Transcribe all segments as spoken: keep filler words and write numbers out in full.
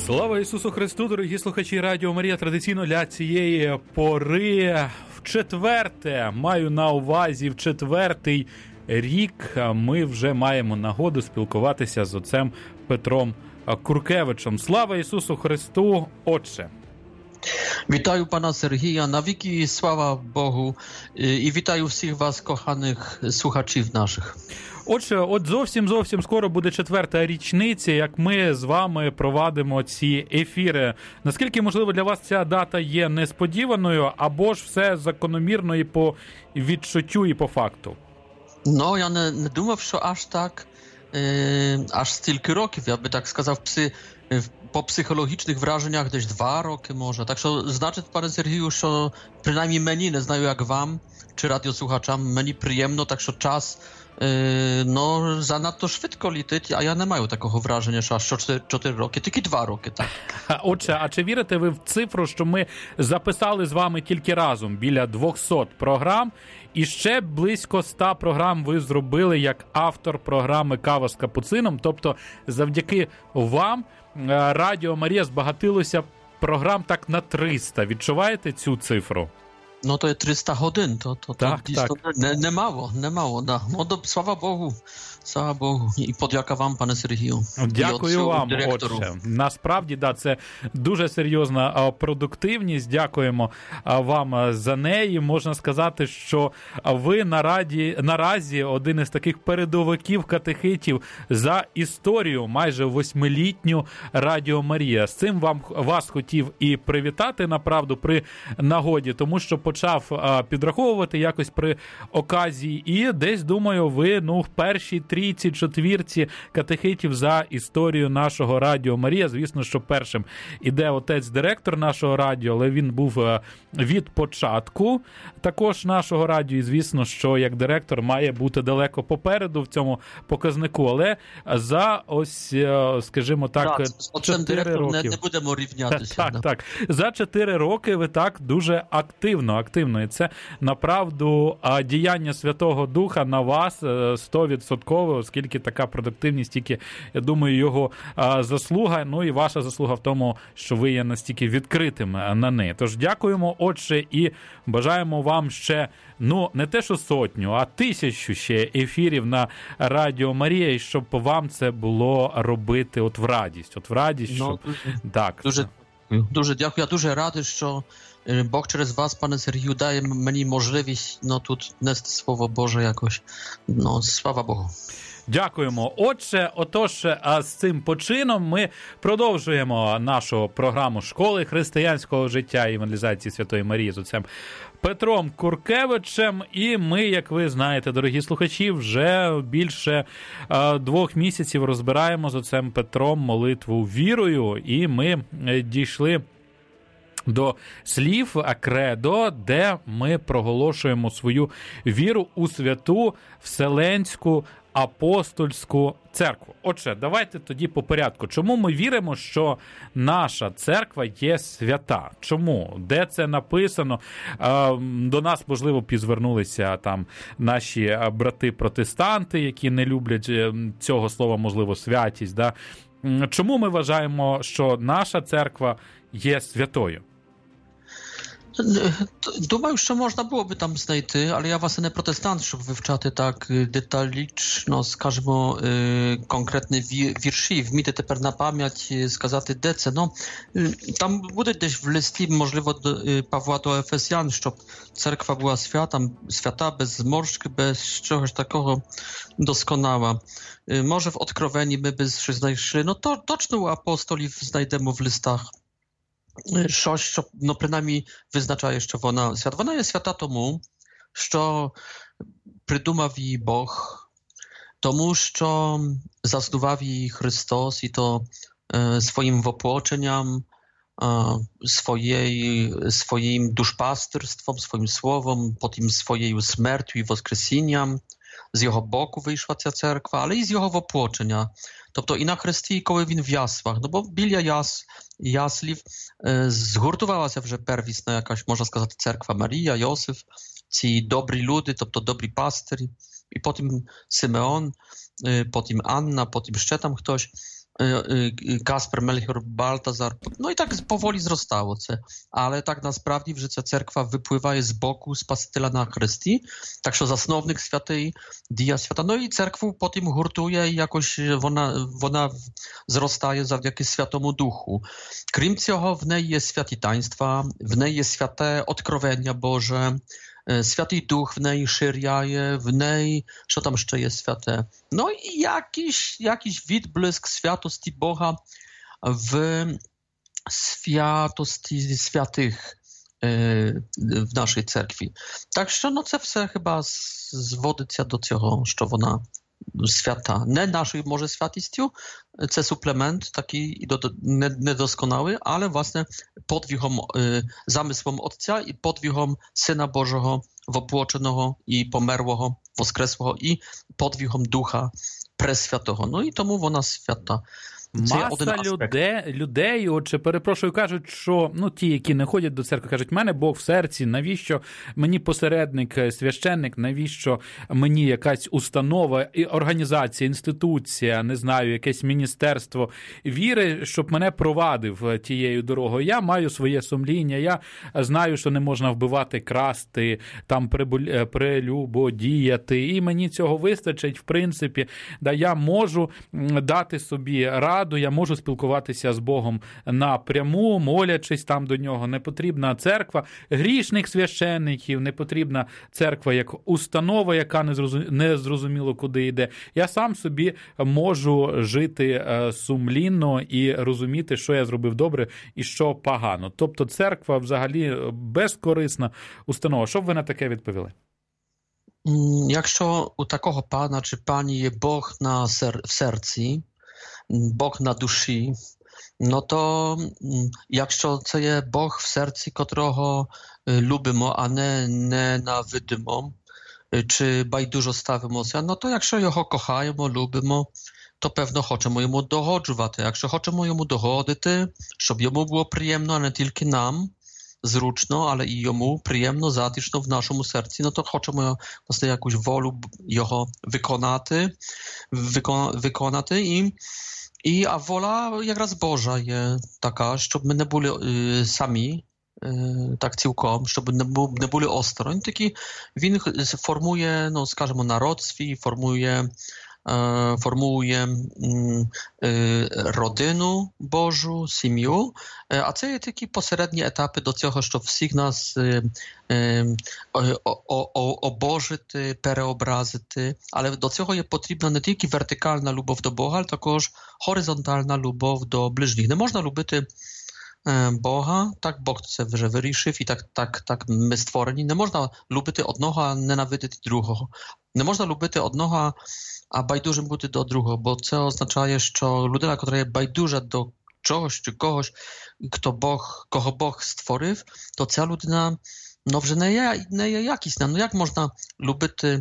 Слава Ісусу Христу, дорогі слухачі Радіо Марія. Традиційно для цієї пори в четверте, маю на увазі в четвертий рік, ми вже маємо нагоду спілкуватися з отцем Петром Куркевичем. Слава Ісусу Христу, Отче! Вітаю пана Сергія, навіки слава Богу, і вітаю всіх вас, коханих слухачів наших. Отже, от зовсім-зовсім скоро буде четверта річниця, як ми з вами провадимо ці ефіри. Наскільки, можливо, для вас ця дата є несподіваною, або ж все закономірно і по відчуттю, і по факту? Ну, я не, не думав, що аж так, е, аж стільки років, я би так сказав, пси, по психологічних враженнях десь два роки може. Так що значить, panie Sergiju, що принаймні мені, не знаю як вам, чи радіослухачам, мені приємно, так що час no zanadto szybko летить, а я не маю такого враження, що аж чотири роки, тільки два роки, так. Отже, а чи вірите ви в цифру, що ми записали з вами тільки разом біля двохсот програм, і ще близько ста програм ви зробили як автор програми «Кава з капуцином», тобто завдяки вам Радіо Марія збагатилося програм так на триста. Відчуваєте цю цифру? No to jest trzysta godzin, to, to, tak, to, tak. to nie, nie mało, nie mało, da. No to sława Bogu, слава Богу. І подяка вам, пане Сергію. Дякую вам, отче. Насправді, да, це дуже серйозна продуктивність. Дякуємо вам за неї. Можна сказати, що ви нараді, наразі один із таких передовиків катехитів за історію майже восьмилітню Радіо Марія. З цим вам, вас хотів і привітати, направду, при нагоді, тому що почав підраховувати якось при оказії. І десь, думаю, ви, ну, в першій трійці, четвірці катехитів за історію нашого Радіо Марія. Звісно, що першим іде отець-директор нашого радіо, але він був від початку також нашого радіо. І звісно, що як директор має бути далеко попереду в цьому показнику. Але за ось, скажімо так, да, чотири роки. Не, не будемо рівнятися. Так, да. так. За чотири роки ви так дуже активно, активно. І це, направду, діяння Святого Духа на вас сто відсотків, оскільки така продуктивність, тільки, я думаю, його а, заслуга, ну і ваша заслуга в тому, що ви є настільки відкритим на неї. Тож дякуємо, отче, і бажаємо вам ще, ну, не те, що сотню, а тисячу ще ефірів на Радіо Марія, і щоб вам це було робити от в радість, от в радість, щоб... Ну, дуже, так. Дуже, дуже дякую, я дуже радий, що Бог через вас, пане Сергію, дає мені можливість, ну, тут нести Слово Боже якось. Ну, слава Богу. Дякуємо, отче. Отож, а з цим почином ми продовжуємо нашу програму школи християнського життя і евангелізації Святої Марії з отцем Петром Куркевичем. І ми, як ви знаєте, дорогі слухачі, вже більше а, двох місяців розбираємо з отцем Петром молитву вірою. І ми дійшли до слів «Кредо», де ми проголошуємо свою віру у святу Вселенську апостольську церкву. Отже, давайте тоді по порядку. Чому ми віримо, що наша церква є свята? Чому? Де це написано? До нас, можливо, пізвернулися там наші брати-протестанти, які не люблять цього слова, можливо, святість. Да? Чому ми вважаємо, що наша церква є святою? Думаю, що можна було би там знайти, але я власне не протестант, щоб вивчати так деталічно, скажімо, конкретні вірші, вміти тепер на пам'ять сказати, де це. Ну, там буде десь в листі, можливо, до Павла до Ефесян, щоб церква була свята, свята без зморшки, без чогось такого doskonała. Może w Odkroweni my by щось знайшли. Ну, то точно у апостолів знайдемо в листах щось, що, ну, принаймні, визначає, що вона свята. Вона є свята тому, що придумав її Бог, тому, що заснував її Христос і то e, swoim wopłoczeniem, e, swojej, swoim duszpasterstwem, swoim słowem, potem swojej śmiercią i woskreseniem. З його боку вийшла ця церква, але і з його воплочення. Тобто і на хресті, і коли він в яслах. Ну, бо біля яс, яслів е, згуртувалася вже первісна якась, можна сказати, церква Марія, Йосиф, ці добрі люди, тобто добрі пастирі, і потім Симеон, е, потім Анна, потім ще там хтось. Каспер, Мельхіор, Балтазар. No i tak powoli wzrastało це. Ale tak насправді вже ця церква випливає з боку Спасителя на хресті, так що засновник святий, дія свята. Ну і церкву потім гуртує, і якось вона, вона зростає завдяки Святому Духу. Крім цього, в неї є святі таїнства, в неї є святе откровення Боже, Святий Дух в неї ширяє, в неї, що там ще є святе? Ну і jakiś, jakiś відблиск святості Бога в святості святих в нашій церкві. Так що ну, це все хіба зводиться до цього, що вона свята. Не нашою, може, святістю, це суплемент такий недосконалий, але, власне, подвігом, замислом Отця і подвігом Сина Божого, воплоченого і померлого, воскреслого, і подвігом Духа Пресвятого. Ну і тому вона свята. Маса людей, людей, отже, перепрошую, кажуть, що ну, ті, які не ходять до церкви, кажуть, в мене Бог в серці, навіщо мені посередник, священник, навіщо мені якась установа, організація, інституція, не знаю, якесь міністерство віри, щоб мене провадив тією дорогою. Я маю своє сумління, я знаю, що не можна вбивати, красти, там прелюбодіяти, і мені цього вистачить, в принципі, да, я можу дати собі раду, я можу спілкуватися з Богом напряму, молячись там до нього. Не потрібна церква грішних священників, не потрібна церква як установа, яка не зрозуміло куди йде. Я сам собі можу жити сумлінно і розуміти, що я зробив добре і що погано. Тобто церква взагалі безкорисна установа. Що б ви на таке відповіли? Якщо у такого пана чи пані є Бог на сер- в серці, Бог на душі, no to якщо це є Бог в серці, котрого любимо, а не ненавидимо, чи байдужо ставимося, no to якщо його кохаємо, любимо, то певно хочемо йому догоджувати. Якщо хочемо йому догодити, щоб йому було приємно, а не тільки нам, зручно, але і йому приємно, затишно в нашому серці, no to хочемо власне якусь волю його виконати, викон, виконати і І, а воля якраз Божа є така, щоб ми не були е, самі, е, так цілком, щоб не, бу, не були осторонь. Такі він формує, ну, скажімо, народ свій, формує, е, формує е, родину Божу, сім'ю, е, а це є такі посередні етапи до цього, щоб всіх нас е, е, о, о, обожити, переобразити. Але до цього є потрібна не тільки вертикальна любов до Бога, але також горизонтальна любов до ближніх. Не можна любити Бога, так Бог це вже вирішив і так, так, так ми створені. Не можна любити одного, а ненавидити другого. Не можна любити одного, а байдужим бути до другого, бо це означає, що людина, яка є байдужа до чогось чи когось, хто Бог, кого Бог створив, то ця людина no, вже не є, не є якісна. Ну як можна любити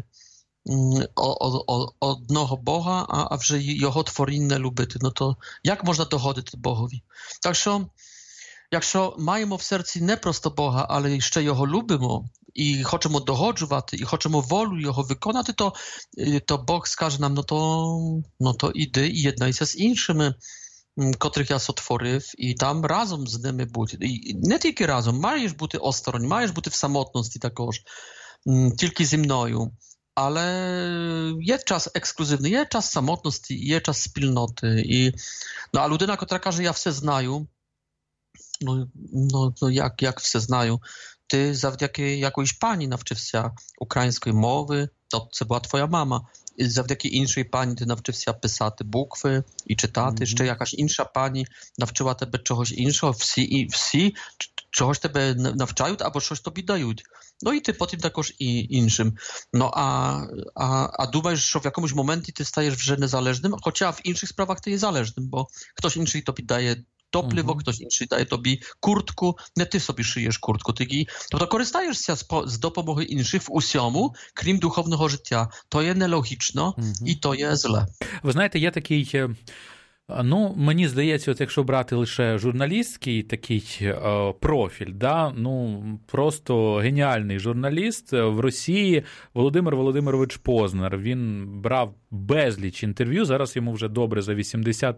одного Бога, а, а вже його творіння не любити? Ну то як можна догодити Богові? Так що, якщо маємо в серці не просто Бога, але ще його любимо і хочемо догоджувати, і хочемо волю його виконати, то, то Бог скаже нам, no to, no to іди і єднайся з іншими, котрих я сотворив, і там разом з ними бути. І не тільки разом, маєш бути осторонь, маєш бути в самотності також, тільки зі мною. Але є час ексклюзивний, є час самотності, є час спільноти. І, no, a людина, która каже, я все знаю, no, no, no як, як все знаю? Ти завдяки якоїсь пані навчився української мови, то це була твоя мама. І завдяки іншій пані ти навчився писати букви і читати. Mm-hmm. Ще якась інша пані навчила тебе чогось іншого. Всі, і всі чогось тебе навчають або щось тобі дають. No i ty potem також і іншим. No a, a, a думаєш, що в якомусь моменті ти стаєш вже незалежним, хоча в інших справах ти є залежним, бо хтось інший тобі дає топливо, uh-huh. ktoś інший дає тобі куртку, не ти собі шиєш куртку. Ти, тобто користаєшся з, з допомоги інших в усьому, крім духовного життя. То є нелогічно uh-huh. і то є зле. Ви знаєте, є такий... Ну, мені здається, от якщо брати лише журналістський такий е, профіль, да, ну, просто геніальний журналіст в Росії Володимир Володимирович Познер. Він брав безліч інтерв'ю, зараз йому вже добре за вісімдесят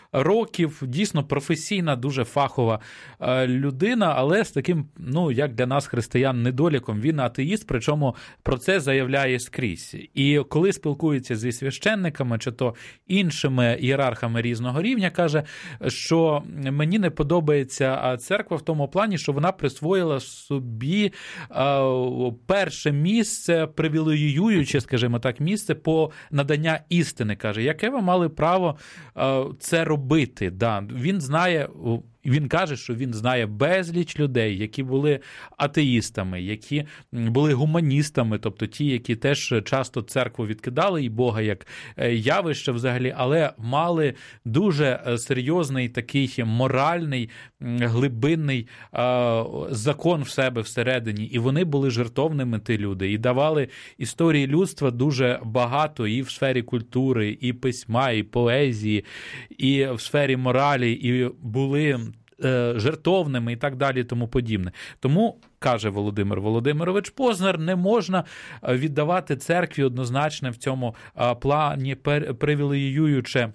років, дійсно професійна, дуже фахова людина, але з таким, ну, як для нас, християн, недоліком. Він атеїст, причому про це заявляє скрізь. І коли спілкується зі священниками, чи то іншими ієрархами різного рівня, каже, що мені не подобається церква в тому плані, що вона присвоїла собі перше місце, привілеююче, скажімо так, місце по надання істини, каже, яке ви мали право це робити. Да. Він знає, він каже, що він знає безліч людей, які були атеїстами, які були гуманістами, тобто ті, які теж часто церкву відкидали і Бога як явище взагалі, але мали дуже серйозний такий моральний, глибинний закон в себе всередині. І вони були жертовними, ті люди, і давали історії людства дуже багато і в сфері культури, і письма, і поезії, і в сфері моралі, і були жертовними і так далі, тому подібне. Тому, каже Володимир Володимирович Познар, не можна віддавати церкві однозначно в цьому плані привілеююче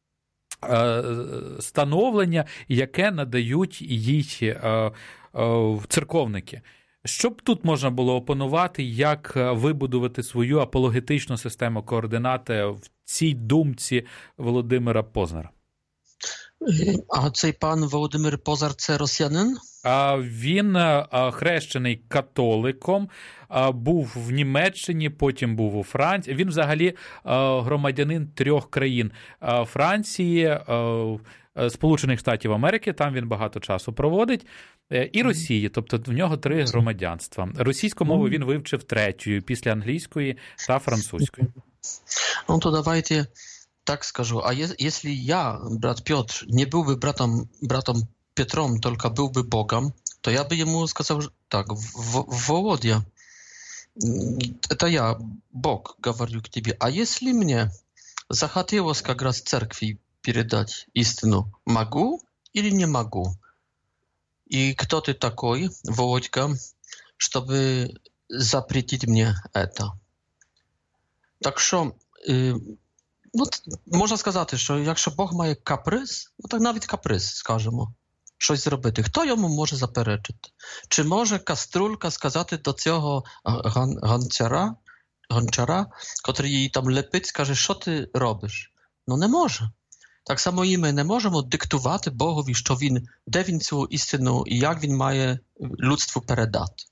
становлення, яке надають їй церковники. Що б тут можна було опанувати, як вибудувати свою апологетичну систему координати в цій думці Володимира Познара? А цей пан Володимир Позар – це росіянин? Він хрещений католиком, був в Німеччині, потім був у Франції. Він взагалі громадянин трьох країн – Франції, Сполучених Штатів Америки, там він багато часу проводить, і Росії, тобто в нього три громадянства. Російську мову він вивчив третьою, після англійської та французької. Ну, то давайте... Так скажу, а если я, брат Петр, не был бы братом, братом Петром, только был бы Богом, то я бы ему сказал так: Володя, это я, Бог, говорю к тебе, а если мне захотелось как раз церкви передать истину, могу или не могу? И кто ты такой, Володька, чтобы запретить мне это? Так що... Ну, можна сказати, що якщо Бог має каприз, ну так навіть каприз, скажемо, щось зробити, хто йому може заперечити? Чи може каструлька сказати до цього гон, гончара, гончара, котрий її там лепить, скаже, що ти робиш? Ну не може. Так само і ми не можемо диктувати Богові, що він, де він цю істину і як він має людству передати.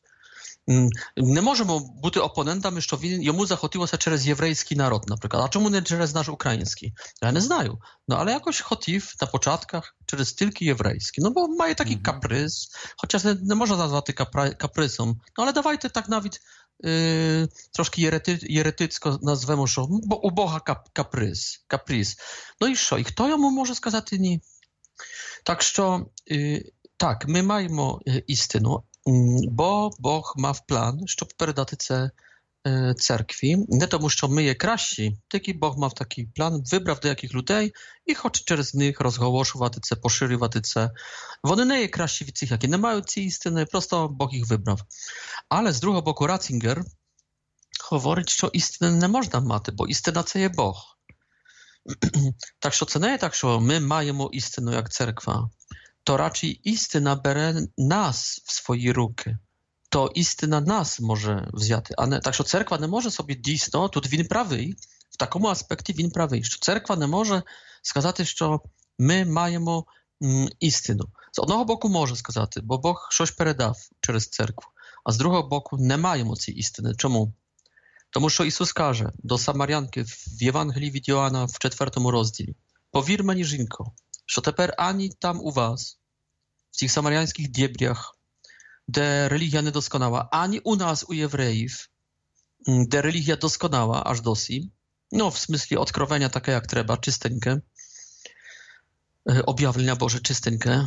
Не можемо бути опонентами, що він, йому захотілося через єврейський народ, наприклад. А чому не через наш український? Я не знаю. Ну, але якось хотів на початках через тільки єврейський. Ну, бо має такий mm-hmm. каприз. Хоча не, не можна назвати капри, капризом. Ну, але давайте так навіть е, трошки єрети, єретицько назвемо, що бо у Бога кап, каприз, каприз. Ну і що? І хто йому може сказати ні? Так що, е, так, ми маємо е, істину, бо Бог мав план, щоб передати це е, церкві. Не тому, що ми є кращі, тільки Бог мав такий план, вибрав деяких людей і хоче через них розголошувати це, поширювати це. Вони не є кращі від цих, які не мають цієї істини, просто Бог їх вибрав. Але з другого боку Ратzinger говорить, що істини не можна мати, бо істина – це є Бог. Так що це не є так, що ми маємо істину як церква. To raczej istyna bere nas w swoje ruki. To istyna nas może wziąć. A nie, tak, że cerkwa nie może sobie dійсно, тут він правий, в такому аспекті він правий, що церква не може сказати, що ми маємо м, істину. З одного боку може сказати, бо Бог щось передав через церкву, а з другого боку не маємо цієї істини. Чому? Тому що Ісус каже до Самарянки в Євангелії від Йоанна в четвертому розділі: «Повір мені, жінко, що тепер ані там у вас, в цих самарянських дєбрях, де релігія недосконала, ані у нас, у євреїв, де релігія досконала аж досі, no w смислі odkrowienia takie jak trzeba, czystynkę, objawienia Boże czystynkę,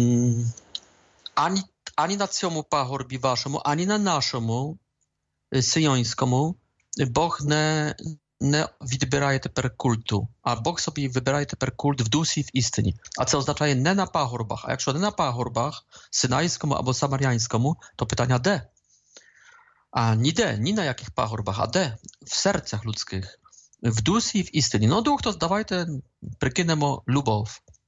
ani, ani na цьому пагорбі вашому, ані на нашому syjońskomu Бог не, не відбирає тепер культу, а Бог собі вибирає тепер культ в дусі, в істині. А це означає не на пагорбах. А якщо не на пагорбах, синайському або самарянському, то питання де? А ніде, ні на яких пагорбах, а де? В серцях людських. В дусі і в істині. Ну, дух, то давайте прикинемо любов.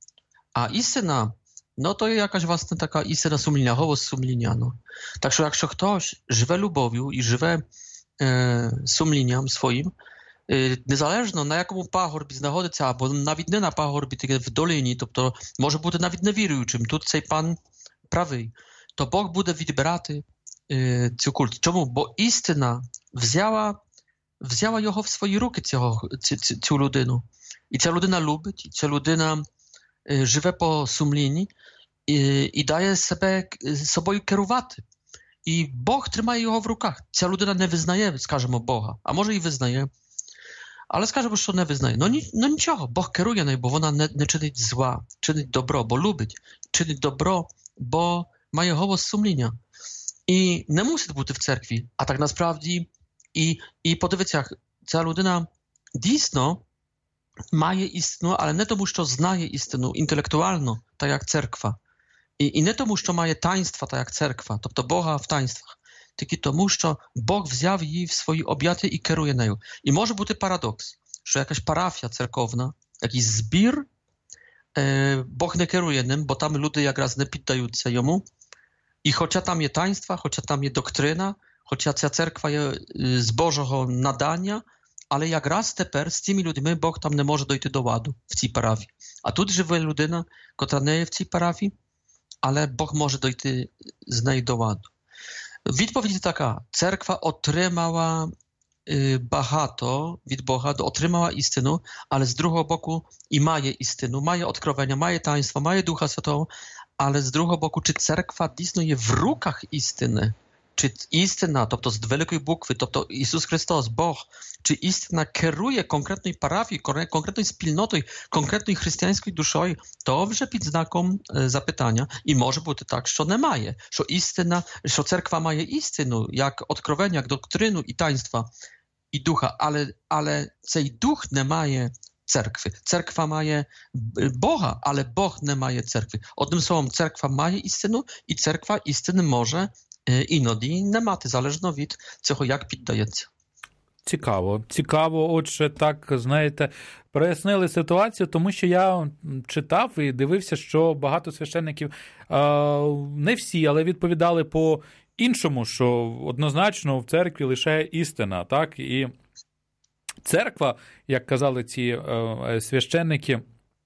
А істина, no to jakaś własna taka istna sumienia, głos sumienia. No. Także jak ktoś żywe lubowiu i żywe e, sumieniem swoim, e, niezależnie na jaką pachorbie znaходиться, albo nawet nie na pachorbie, tylko w dolinie, to, to może być nawet niewierującym, tutaj pan prawy, to Bóg będzie wybierać e, цю kult. Czemu? Bo istna wzięła, wzięła jego w swoje ruki, цього, цю, цю, цю людину. І ця людина любить, і ця людина живе по сумлінні і, і дає себе собою керувати. І Бог тримає його в руках. Ця людина не визнає, скажімо, Бога, а може і визнає. Але скажемо, що не визнає. Ну, ні, ну нічого, Бог керує нею, бо вона не, не чинить зла, чинить добро, бо любить, чинить добро, бо має голос сумління. І не мусить бути в церкві, а так насправді і, і подивіться, ця людина дійсно має істину, але не тому, що знає істину інтелектуально, так як церква. І, і не тому, що має таїнства, так як церква, тобто Бога в таїнствах, тільки тому, що Бог взяв її в свої об'яття і керує нею. І може бути парадокс, що якась парафія церковна, якийсь збір, е, Бог не керує ним, бо там люди якраз не піддаються йому. І хоча там є таїнства, хоча там є доктрина, хоча ця церква є з Божого надання, але якраз тепер з цими людьми Бог там не може дойти до ладу в цій парафії. А тут живе людина, котра не є в цій парафії, але Бог може дойти з нею до ладу. Відповідь така. Церква отримала y, багато від Бога, отримала істину, але з другого боку і має істину, має откровення, має таїнства, має Духа Святого, але з другого боку, чи церква дійсно є в руках істини? Czy istna, тобто z wielkiej bukwy, тобто Ісус Христос, Бог, чи істина керує конкретною парафією, конкретною спільнотою, конкретною християнською душою, то вже під знаком запитання. І може бути так, що немає, що істина, що церква має істину, як откровення, як доктрину і таїнства, і духа, але, але цей дух не має церкви. Церква має Бога, але Бог не має церкви. Одним словом, церква має істину, і церква істини може іноді не мати, залежно від цього, як піддається. Цікаво. Цікаво, отже, так, знаєте, прояснили ситуацію, тому що я читав і дивився, що багато священників, не всі, але відповідали по-іншому, що однозначно в церкві лише істина, так, і церква, як казали ці священники,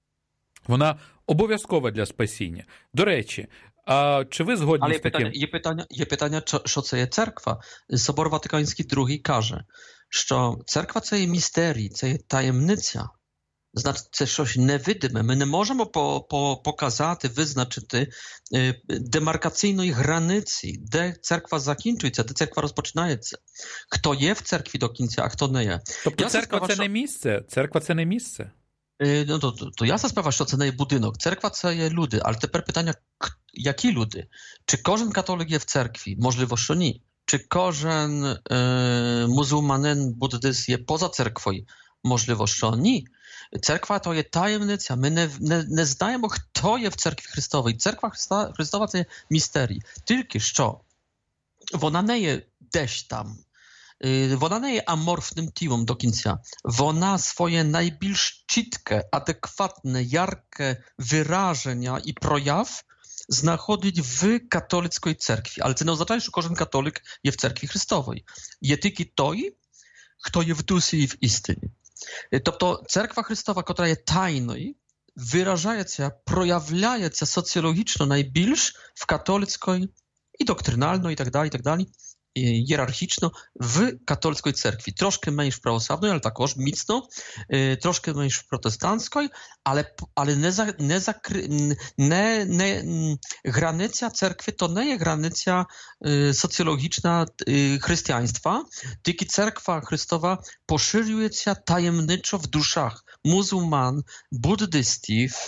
вона обов'язкова для спасіння. До речі, а чи ви згодні Але з таким? є питання, є питання, що це є церква. Собор Ватиканський другий каже, що церква це є містерій, це є таємниця. Значить, це щось невидиме. Ми не можемо по, по, показати, визначити е, демаркаційної границі, де церква закінчується, де церква розпочинається. Хто є в церкві до кінця, а хто не є. Тобто я церква сказав, це що... не місце? Церква це не місце? Е, ну, то, то, то ясна справа, що це не є будинок. Церква це є люди. Але тепер питання, які люди? Чи кожен католик є в церкві? Можливо, що ні. Чи кожен е, мусульманин, буддист є поза церквою? Можливо, що ні. Церква to jest tajemnica. My nie, nie, nie знаємо, хто є в церкві Христовій. Церква Христа, Христова – це містерій. Тільки що вона не є десь там. Вона не є аморфним тілом до кінця. Вона своє найбільш чітке, адекватне, ярке вираження і прояв знаходить в католицькій церкві. Але це не означає, що кожен католик є в церкві Христовій. Є тільки той, хто є в дусі і в істині. Тобто церква Христоwa, która jest tajnою, wyrażaється, проявляється socjologiczno najbільш w katolickiej i doktrynalno i tak dalej, i tak dalej, hierarchiczno w katolickiej cerkwi. Troszkę mniej w prawosławnej, ale також mocno, troszkę mniej w protestanckiej, ale, ale nie, za, nie, zakry, nie, nie granica cerkwi to nie jest granica socjologiczna chrześcijaństwa, tylko cerkwa Chrystowa poszerzuje się tajemniczo w duszach muzułman, buddystów,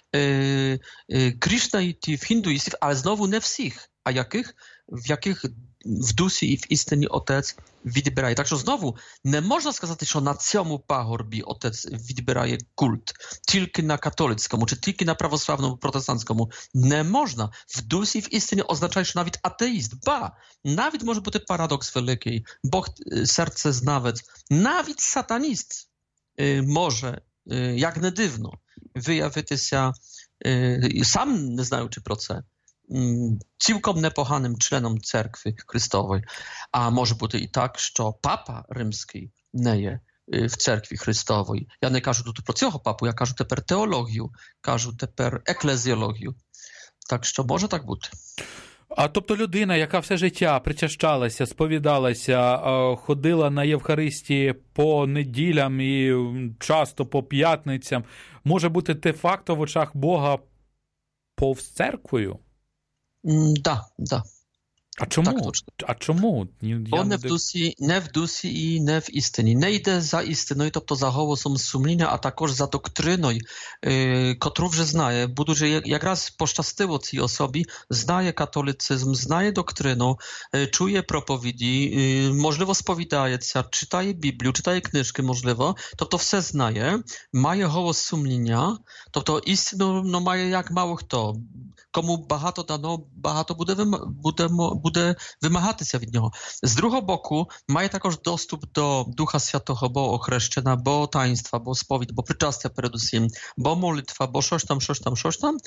krishnaitów, hinduistów, ale znowu nie wszystkich. A jakich? W jakich w duszy i w istnieniu Otec відбирає. Так що знову не можна сказати, що на цьому пагорбі Отець відбирає культ. Тільки на католицькому, чи тільки на православному, протестантському. Не можна. В дусі і в істині означає, що навіть атеїст, ба, навіть може бути парадокс великий, Бог серце знавець, навіть сатаніст може, як не дивно, виявитися сам не знаючи про це, цілком непоганим членом церкви Христової. А може бути і так, що папа римський не є в церкві Христової. Я не кажу тут про цього папу, я кажу тепер теологію, кажу тепер еклезіологію. Так що може так бути. А тобто людина, яка все життя причащалася, сповідалася, ходила на Євхаристії по неділям і часто по п'ятницям, може бути де-факто в очах Бога повз церквою? Так, да, так. Да. А чому? А чому? Бо не в дусі, не в дусі і не в істині. Не йде за істиною, тобто за голосом сумління, а також за доктриною, е, котру вже знає. Будучи якраз пощастило цій особі, знає католицизм, знає доктрину, е, чує проповіді, е, можливо сповідається, читає Біблію, читає книжки, можливо, тобто все знає, має голос сумління, тобто істину no, має як mało хто. Komu багато дано, багато буде, буде, буде wymagатися від нього. З другого боку, має також доступ до Духа Святого, бо охрещена, бо таїнства, бо сповідь, бо причастя передусім, бо молитва, бо щось там, щось там, щось там.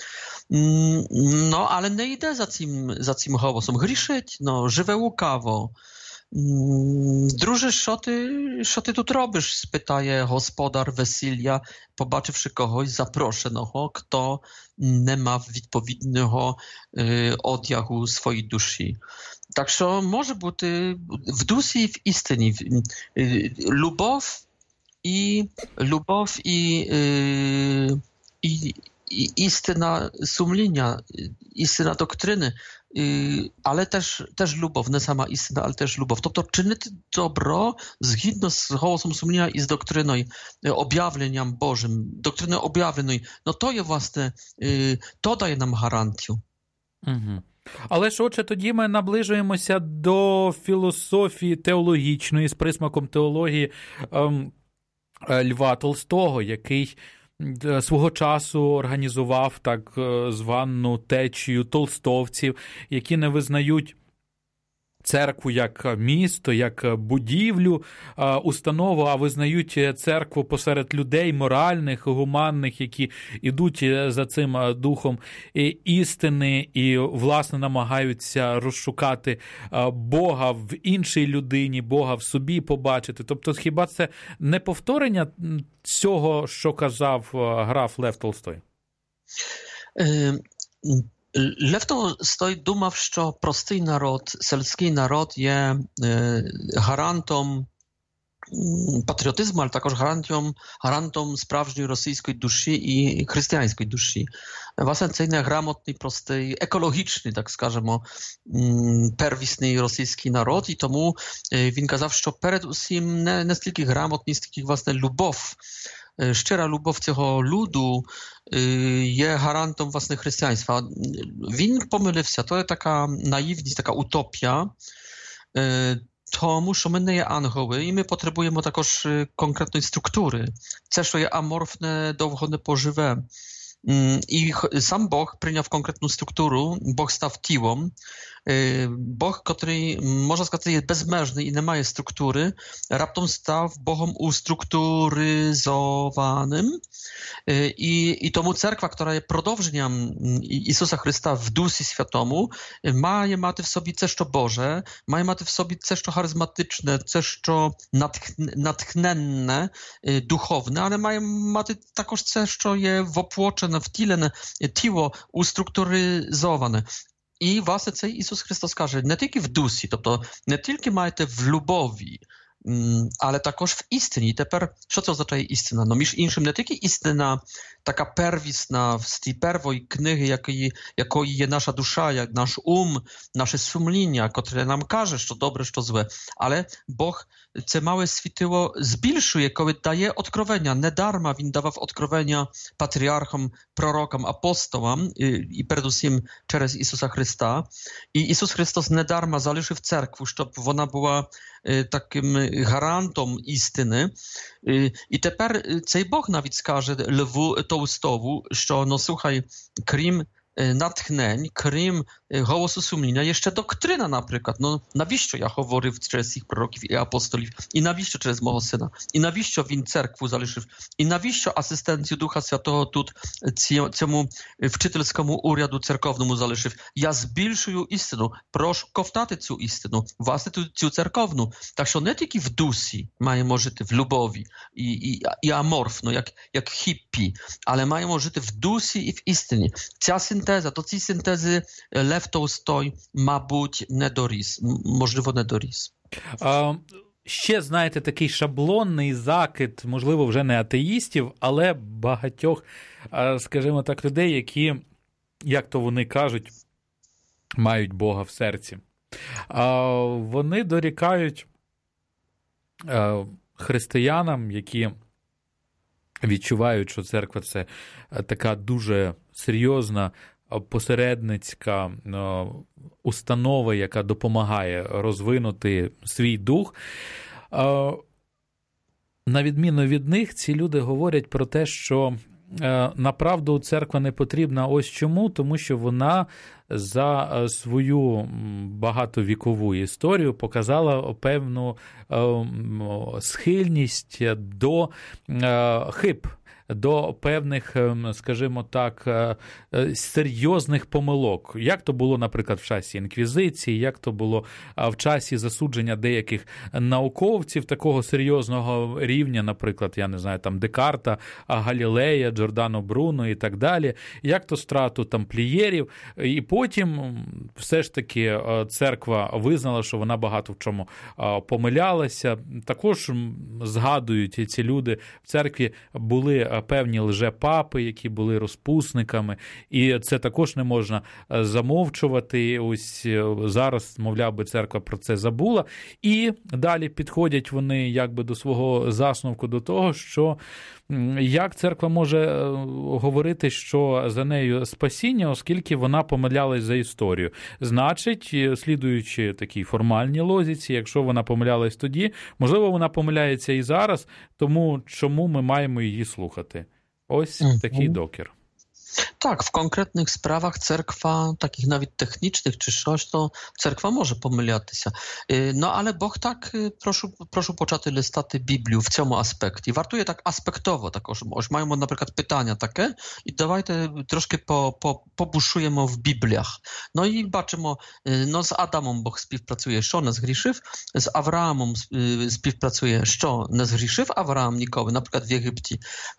No, ale не йде за цим, за цим голосом. Грішить, no, живе лукаво. Друже, що ти, що ти тут робиш? Спитає господар весілля, побачивши когось запрошеного, хто не ma відповідного е, одягу своїй душі. Так що може бути в дусі і в істині е, любов і любов і, е, і, і істина сумління, істина доктryny, ale też, też любов, не сама істина, але теж любов. Тобто чинити добро згідно з голосом сумління і з доктриною, об'явленням Божим, доктриною об'явленою, ну то є, власне, то дає нам гарантію. Угу. Але ж, отже, тоді ми наближуємося до філософії теологічної з присмаком теології ем, Льва Толстого, який свого часу організував так звану течію толстовців, які не визнають церкву як місто, як будівлю, установу, а визнають церкву посеред людей моральних, гуманних, які йдуть за цим духом істини і, власне, намагаються розшукати Бога в іншій людині, Бога в собі побачити. Тобто, хіба це не повторення цього, що казав граф Лев Толстой? Lew Tolstoj думав, що простий народ, сільський народ є гарантом patriotyzmu, ale також гарантом, гарантом справжньої російської душі і християнської душі. Власне, це не грамотний, простий, екологічний, так скажемо, первісний російський народ, і тому він казав, що перед усім не, не стільки грамотний, стільки, власне, любов, щира любов цього люду є гарантом, власне, християнства. Він помилився, то є така наївність, така утопія, тому що ми не є ангели і ми потребуємо також конкретної структури. Це, що є аморфне, довго не поживе. І сам Бог прийняв конкретну структуру, Бог став тілом. Бог, який, можна сказати, є безмежний і не має структури, раптом став Богом уструктуризованим. І, і тому церква, która jest продовженням Ісуса Христа в Дусі Святому, має мати в собі це, що Боже, має мати в собі це, що харизматичне, це, що натхненне, духовне, але має мати також це, що є воплочене, втілене, тіло уструктуризоване. І, власне, цей Ісус Христос каже, не тільки в дусі, тобто не тільки маєте в любові, ale також в істині. І тепер, що це означає істина? Ну, між іншим, не тільки істина така первісна з тієї першої книги, якої, якої є наша душа, як наш ум, наше сумління, котре нам каже, що добре, що зłe, але Бог це małe світило збільшує, коли дає откровення. Недарма він давав откровення патріархам, пророкам, апостолам і, і передусім через Ісуса Христа. І Ісус Христос недарма залишив церкву, щоб вона була таким гарантом істини. І тепер цей Бог навіть скаже Льву Толстову, що, ну слухай, крім натхнень, крім голосу сумління, є ще доктрина, наприклад. Ну, навіщо я говорив через всіх пророків і апостолів? І навіщо через мого сина? І навіщо він церкву залишив? І навіщо асистенцію Духа Святого тут цьому вчительському уряду церковному залишив? Я збільшую істину. Прошу ковтати цю істину, власне цю церковну. Так що не тільки в дусі маємо жити, в любові і, і, і аморфно, як, як хіппі, але маємо жити в дусі і в істині. Ця синтеза, то ці синтези Лев Толстой, мабуть, не доріс. Можливо, не доріс. А, ще, знаєте, такий шаблонний закид, можливо, вже не атеїстів, але багатьох, скажімо так, людей, які, як то вони кажуть, мають Бога в серці. А, вони дорікають а, християнам, які відчувають, що церква – це така дуже серйозна посередницька установа, яка допомагає розвинути свій дух. На відміну від них, ці люди говорять про те, що направду церква не потрібна ось чому, тому що вона за свою багатовікову історію показала певну схильність до хиб, до певних, скажімо так, серйозних помилок. Як то було, наприклад, в часі інквізиції, як то було в часі засудження деяких науковців такого серйозного рівня, наприклад, я не знаю, там Декарта, Галілея, Джордано Бруно і так далі, як то страту тамплієрів. І потім все ж таки церква визнала, що вона багато в чому помилялася. Також згадують ці люди, в церкві були певні лжепапи, які були розпусниками, і це також не можна замовчувати. Ось зараз, мовляв би, церква про це забула. І далі підходять вони якби до свого засновку, до того, що як церква може говорити, що за нею спасіння, оскільки вона помилялась за історію. Значить, слідуючи такій формальній логіці, якщо вона помилялась тоді, можливо, вона помиляється і зараз, тому чому ми маємо її слухати? Ось mm-hmm. такий докір. Tak, w konkretnych sprawach cerkwa, takich nawet technicznych czy coś, to cerkwa może pomyliatися. No ale Bóg tak, proszę, proszę почати листати Біблію в цьому аспекті. Вартує так аспектово також. Ось маємо, наприклад, питання таке, і давайте трошки по, по, побушуємо в Бібліях. No i бачимо, no з Адамом Бог співпрацює, що не згрішив, з Авраамом співпрацює, що не згрішив Авраам ніколи, наприклад, в Єгипті.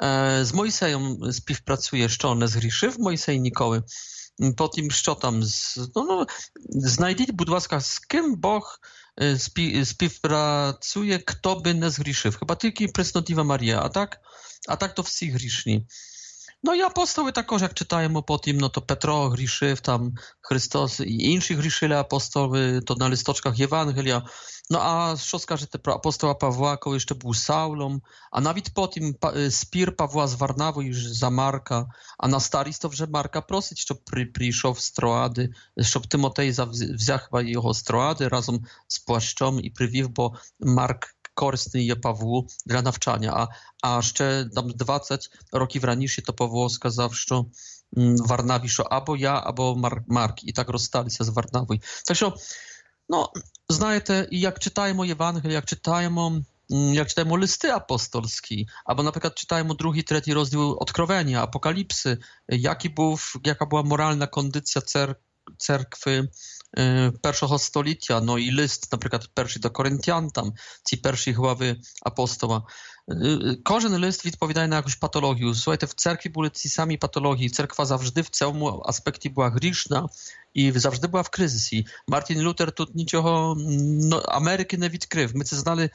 З Мойсеєм співпрацює, що не згрішив Мойсей ніколи. Потім, що там, з, ну, ну, знайдіть, будь ласка, з ким Бог спів, співпрацює, хто би не згрішив. Chyba тільки Преснодіва Марія, а так, а так то всі грішні. No i apostoły також, jak czytajemy po tym, no to Petro grzeszył, tam Chrystus i inni grzeszyli apostoły, to na listoczkach Ewangelia. No a co skażecie pro apostoła Pawła, kiedy jeszcze był Saulą, a nawet po tym pa, spir Pawła z Warnawą już za Marka, a na staristów, że Marka prosić, żeby przy, przyszedł z Troady, żeby Tymotej wziął jego z Troady razem z płaszczem i przywiózł, bo Mark корисний є Павлу для навчання. А, а ще там двадцять років раніше то Павло сказав, що м, Варнаві, що або я, або Марк, Марк. І так розсталися з Варнавою. Так що, ну, знаєте, як читаємо Євангелія, як читаємо, як читаємо листи апостольські, або, наприклад, читаємо другий, третій розділ Откровення, Апокаліпси, які був, яка була моральна кондиція церкви, церкви першого століття, no i list, na przykład pierwszy do Koryntian, tam ci pierwsi głowy apostoła. Кожен лист відповідає на якусь патологію. Słuchajcie, в церкві були ці самі патології. Церква завжди в цьому аспекті була грішна і завжди була в кризисі. Мартін Лютер тут нічого, no, Америки не відкрив. Ми це знали.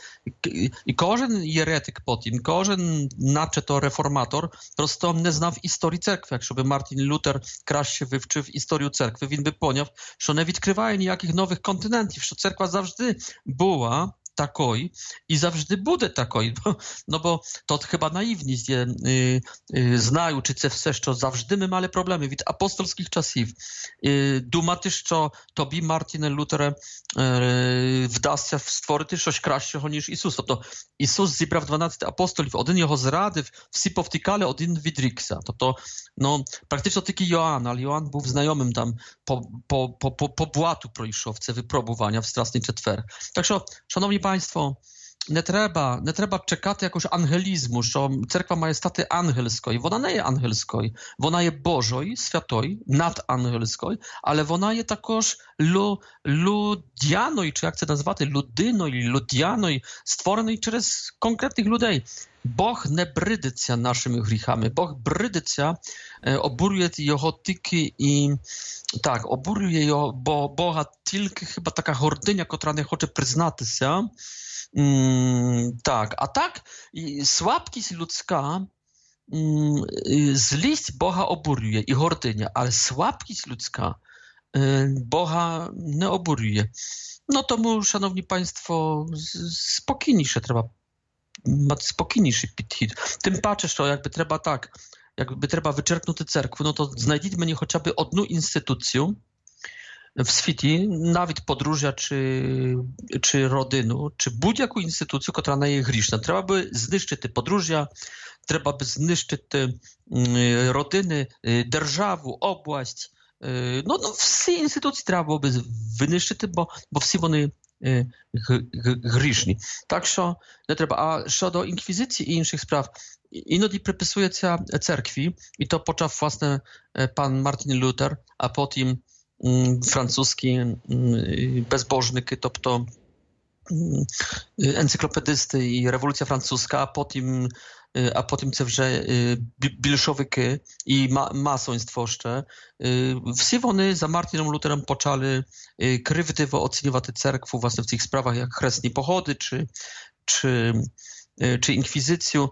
І кожен єретик потім, кожен начебто реформатор просто не знав історії церкви. Якщо би Мартін Лютер краще вивчив історію церкви, він би поняв, що не відкриває ніяких нових континентів, що церква завжди була такой i zawsze będzie такой. No bo to chyba naiwність є. Знаю, чи це все, що завжди ми мали проблеми від апостольських часів. Думати, що тобі, Мартіне Лютере, вдасться створити щось кращого, ніж Ісус. Тобто Ісус зібрав дванадцять апостолів, один його зрадив, всі повтікали, один відрікся. Тобто, ну, практично тільки Йоанн, але Йоанн був знайомим там, по, по, по, по, по блату пройшов це випробування в Страсний четвер. Так що, шановні панство, не треба, не треба чекати якогось ангелізму, що церква має стати ангельською. Вона не є ангельською, вона є Божою, святою, надангельською, але вона є також лю, людяною, чи як це назвати, людиною, людяною, створеною через конкретних людей. Бог не бридиться нашими гріхами, Бог бридиться, обурює його тільки і так, обурює його, бо Бога тільки хіба така гординя, котра не хоче признатися. Mm, tak, a tak słabkość ludzka, mm, złość Boga oburuje i gordynia, ale słabkość ludzka y, Boga nie oburuje. No to mu, szanowni państwo, spokojniejsze trzeba, mać spokojniejszy podchód. Tym patrzę, że jakby trzeba tak, jakby trzeba wyczerpnąć cerkwu, no to znajdziemy mnie chociażby jedną instytucję w świecie, nawet podróża, czy, czy rodynu, czy budь-яку instytucję, która nie jest grzeszna. Trzeba by zniszczyć te podróża, trzeba by zniszczyć te rodyny, державу, область. No, no wszystkie instytucje trzeba byłoby wyniszczyć, bo, bo wszyscy one grzeszni. Tak, że nie trzeba. A co do inkwizycji i innych spraw, inodzi przypisuje się cerkwi, i to począł własny pan Martin Luther, a potem francuski bezbożnyk, тобто encyklopedysty i rewolucja francuska, a potem, a potem це вже більшовики i ma, masoństwo jeszcze. Всі вони за Мартіном Лютером почали кривдиво оцінювати церкву власне в цих справах, як хресні походи чи, чи, чи інквізицію.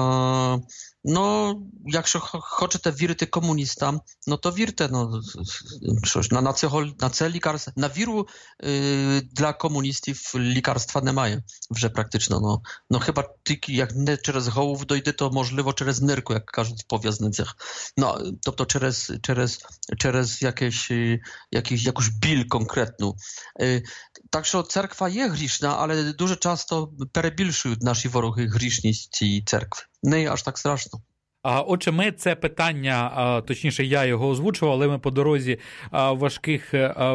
No, якщо хочете вірити комуністам, no to wierте, no, що ж, на, на, цього, на це лікарство, на віру е, для комуністів лікарства немає вже практично, no, no chyba тільки як не через голову дойде, то можливо через нирку, як кажуть по в'язницях. No, тобто через, через, через якесь, якийсь, якусь біль конкретну. Е, так що церква є грішна, але дуже часто перебільшують наші вороги грішність цієї церкви. Не є аж так страшно. Отже, ми це питання, точніше, я його озвучував, але ми по дорозі важких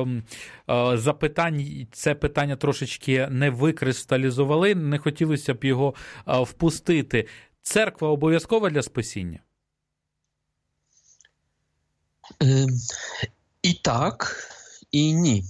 запитань це питання трошечки не викристалізували, не хотілося б його впустити. Церква обов'язкова для спасіння? І так, і ні.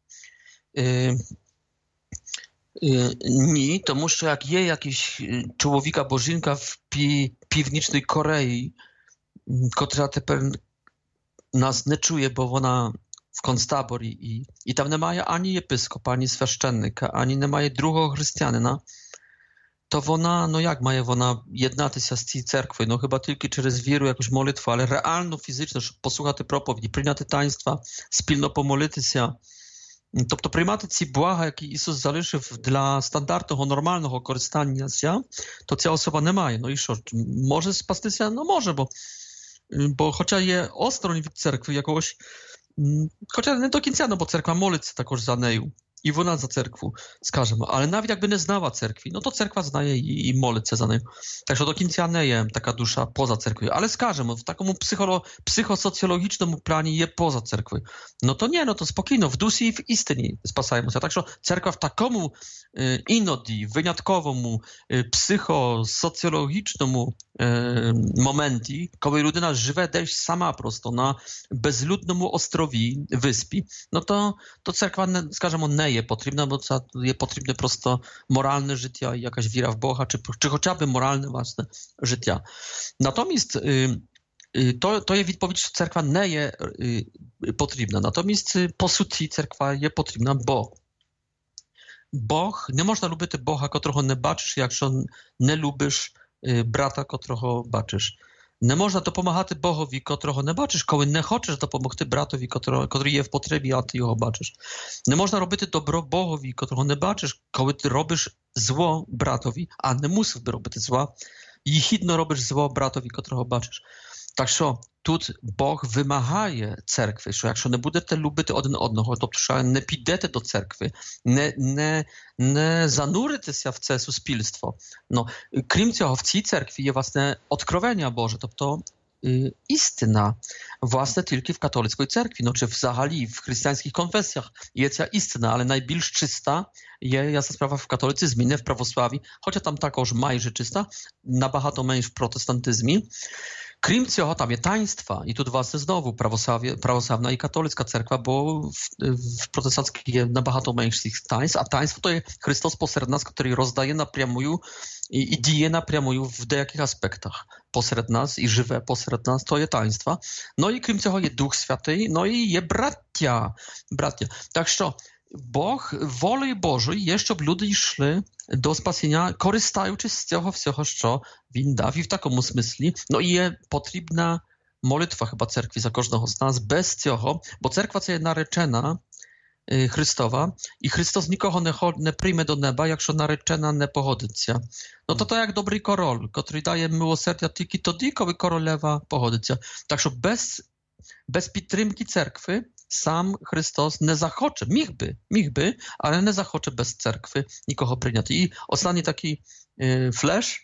Ні, тому що як є якийсь чоловіка божінка в пі, північній Кореї, котра тепер нас не чує, бо вона в концтаборі, і, і там немає ані єпископа, ані священника, ані немає другого християнина, то вона, no jak має вона єднатися з цією церквою? Ну хіба тільки через віру, якусь молитву, але реально, фізично, щоб послухати проповіді, прийняти таїнства, спільно помолитися. Тобто приймати ці блага, які Ісус залишив для стандартного, нормального користання, то ця особа не має. Ну і що, може спастися? Ну може, бо, бо хоча є осторонь від церкви якогось, хоча не до кінця, no bo церква молиться також за нею. I wona za cerkwu, skażemy, ale nawet jakby nie znała cerkwi, no to cerkwa znaje i, i modlić za nią. Także do końca nie jest taka dusza poza cerkwią, ale skażemy, w takim psycholo, psychosocjologicznym planie jest poza cerkwią. No to nie, no to spokojno, w duszy i w istynie spasają się. Także cerkwa w takomu y, inodi, wyjątkowemu, y, psychosocjologicznemu y, momencie, kiedy ludyna żywe dejść sama prosto na bezludnym ostrowi, wyspie, no to, to cerkwa, skażemy, nie jest potrzebna, bo jest potrzebne prosto moralne życie i jakaś wiara w Boga, czy, czy chociażby moralne własne życie. Natomiast y, y, to, to jest odpowiedź, że cerkwa nie jest y, potrzebna. Natomiast y, po suci cerkwa jest potrzebna, bo Bóg, nie można lubić Boga, którego nie baczysz, jak nie lubisz y, brata, którego baczysz. Не можна допомагати Богові, котрого не бачиш, коли не хочеш допомогти братові, котрого, котрий є в потребі, а ти його бачиш. Не можна робити добро Богові, котрого не бачиш, коли ти робиш зло братові, а не мусив би робити зла. Єхідно робиш зло братові, котрого бачиш. Так що тут Бог вимагає церкви, що якщо не будете любити один одного, тобто що не підете до церкви, не, не, не зануритеся в це суспільство. Ну, крім цього, в цій церкві є, власне, откровення Боже, тобто y, істина, власне, тільки в католицькій церкві, ну, чи взагалі в християнських конфесіях є ця істина, але найбільш чиста є, ясна справа, в католицизмі, не в православі, хоча там також майже чиста, набагато менш в протестантизмі. Крім цього, там є таїнства, і тут, власне, знову православна і католицька церква, бо в, в протестантській є набагато менш цих таїнств, а таїнство то є Христос посеред нас, який роздає напрямую і, і діє напрямую в деяких аспектах посеред нас і живе посеред нас, то є таїнства. Ну і крім цього є Дух Святий, ну і є браття. браття. Так що Бог, волею Божою є, щоб люди йшли до спасіння, користаючись з цього всього, що Він дав. І в такому смислі, ну і є потрібна молитва chyba церкві за кожного з нас. Без цього, бо церква це є наречена Христова, і Христос нікого не, не прийме до неба, якщо наречена не погодиться. No to to jak dobry korol, który daje miłosierdzia tylko wtedy, kiedy korolewa pogodzиться. Tak, że bez, bez підтримки cerkwy sam Chrystus nie zachocze, michby, michby, ale nie zachocze bez cerkwy nikogo przyjąć. I ostatni taki y, flash,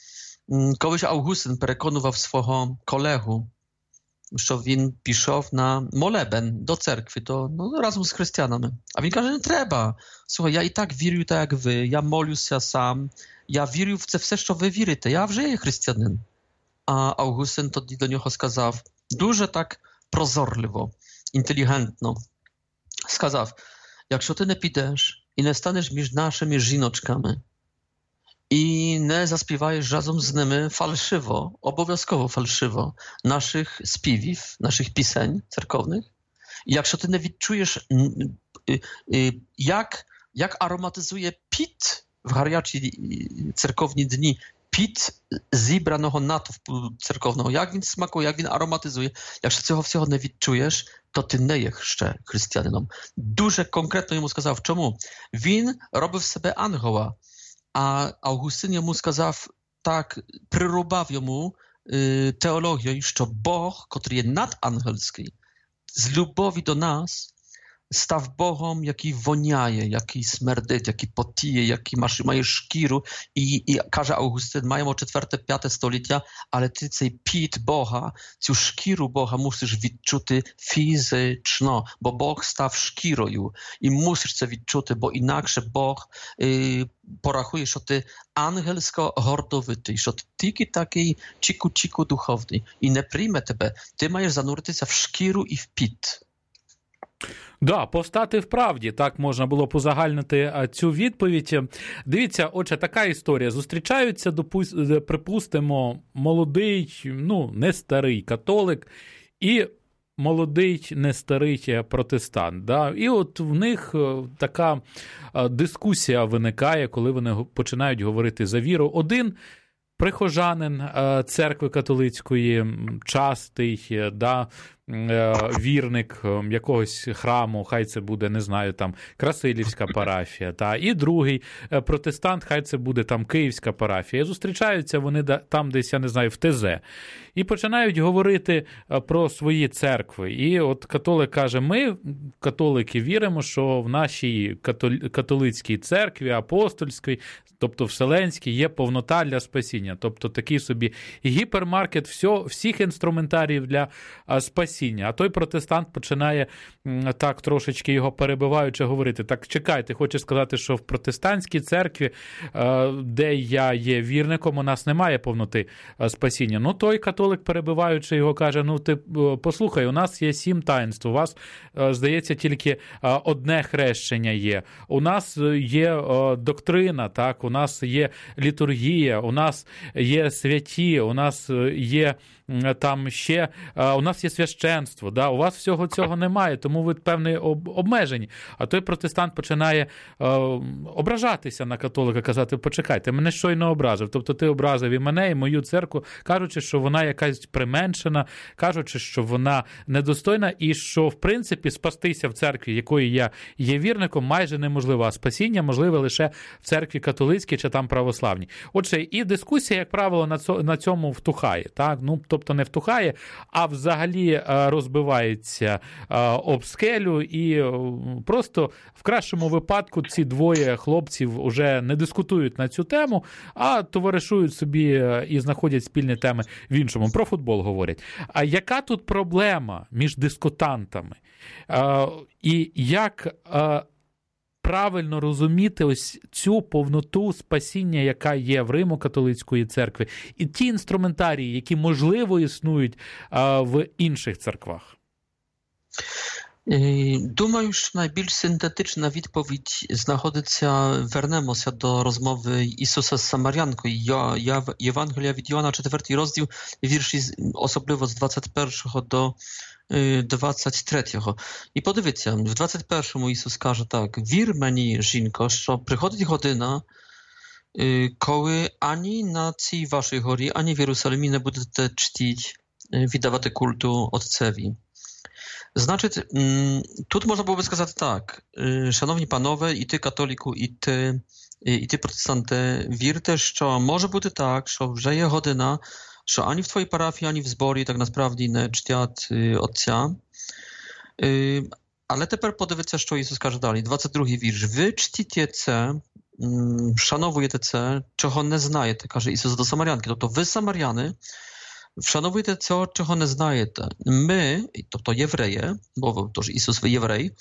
y, kogoś Augustyn переконував swojego kolegу, що він пішов на молебен до церкви, то, ну, разом з християнами. А він каже, не треба. Слухай, я і так вірю так, як ви. Я молюся сам. Я вірю в це все, що ви вірите. Я вже є християнин. А Августин тоді до нього сказав, дуже так прозорливо, інтелігентно, сказав, якщо ти не підеш і не станеш між нашими жіночками, i nie zaśpiewajesz razem z nimi falszywo, obowiązkowo falszywo naszych śpiewów, naszych pisań cerkownych. I jak ty nie czujesz, jak, jak aromatyzuje pit w harjaci cerkowni dni, pit zebranego natów cerkownego, jak він smakuje, jak він aromatyzuje. Jak цього всього не відчуєш, то ти не є ще християнином. Дуже конкретно йому сказав, чому? Він робив себе ангела. A Augustyn jemu сказав, tak, przyrobał jemu y, teologię, że Bóg, który jest nadangelski, z lubowi do nas, stał Bogom, jaki woniaje, jaki smerdить, jaki potije, jaki masz, maje szkiru i, i każe Augustyn, mają czwarte, piąte stulecia, ale ty cej pit Boga, цю szkiru Boga musisz відчути fizyczno, bo Bóg stał szkirою i musisz це відчути, bo inaksze Bóg y, порахує, що ти ангельсько-гордовитий, що ти тільки такий чіку-чіку духовний і не прийме тебе. Ти маєш зануритися в шкіру і в піт. Да, повстати в правді, так можна було б узагальнити цю відповідь. Дивіться, отже, така історія. Зустрічаються, допус... припустимо, молодий, ну, не старий католик і молодий, не старий протестант. Да? І от в них така дискусія виникає, коли вони починають говорити за віру. Один прихожанин церкви католицької, частий, да, вірник якогось храму, хай це буде, не знаю, там, Красилівська парафія, та, і другий протестант, хай це буде там Київська парафія. І зустрічаються вони там десь, я не знаю, в ТЗ. І починають говорити про свої церкви. І от католик каже, ми, католики, віримо, що в нашій католицькій церкві, апостольській, тобто Вселенській, є повнота для спасіння. Тобто такий собі гіпермаркет всьо, всіх інструментаріїв для спасіння. А той протестант починає так трошечки його перебиваючи говорити. Так, чекайте, хочу сказати, що в протестантській церкві, де я є вірником, у нас немає повноти спасіння. Ну, той католик, перебиваючи його, каже, ну, ти послухай, у нас є сім таїнств, у вас, здається, тільки одне хрещення є. У нас є доктрина, так, у нас є літургія, у нас є святі, у нас є там ще у нас є священство, да? У вас всього цього немає, тому ви певні обмежені. А той протестант починає е, ображатися на католика, казати, почекайте, мене щойно образив, тобто ти образив і мене, і мою церкву, кажучи, що вона якась применшена, кажучи, що вона недостойна і що, в принципі, спастися в церкві, якої я є вірником, майже неможливо, а спасіння можливе лише в церкві католицькій чи там православній. Отже, і дискусія, як правило, на цьому втухає, так? Ну, тобто не втухає, а взагалі розбивається об скелю і просто в кращому випадку ці двоє хлопців уже не дискутують на цю тему, а товаришують собі і знаходять спільні теми в іншому. Про футбол говорять. А яка тут проблема між дискутантами? І як правильно розуміти ось цю повноту спасіння, яка є в Римо-католицької церкви, і ті інструментарії, які, можливо, існують в інших церквах? Думаю, що найбільш синтетична відповідь знаходиться, вернемося до розмови Ісуса з Самарянкою. Я, я, Євангелія від Йоанна, четвертий розділ, вірші особливо з двадцять першого до двадцять третього. І подивіться, в двадцять першому Ісус каже так: «Вір мені, жінко, що приходить година, коли ані на цій вашій горі, ані в Єрусалимі не будете чтить, віддавати культу Отцеві». Значить, тут можна було би сказати так: шановні панове, і ти католіку, і ти, і ти протестанте, вірте, що може бути так, що вже є година, що ані в твоїй парафії, ані в зборі так насправді не чтять Отця. Але тепер подивіться, що Ісус каже далі. двадцять другий вірш. Ви чтіте це, шанowujecie це, чого не знаєте, каже Ісус до Самарянки. Тобто ви, Самаряни, вшановуйте це, чого не знаєте. Ми, тобто євреї, бо тож Ісус ви єврей,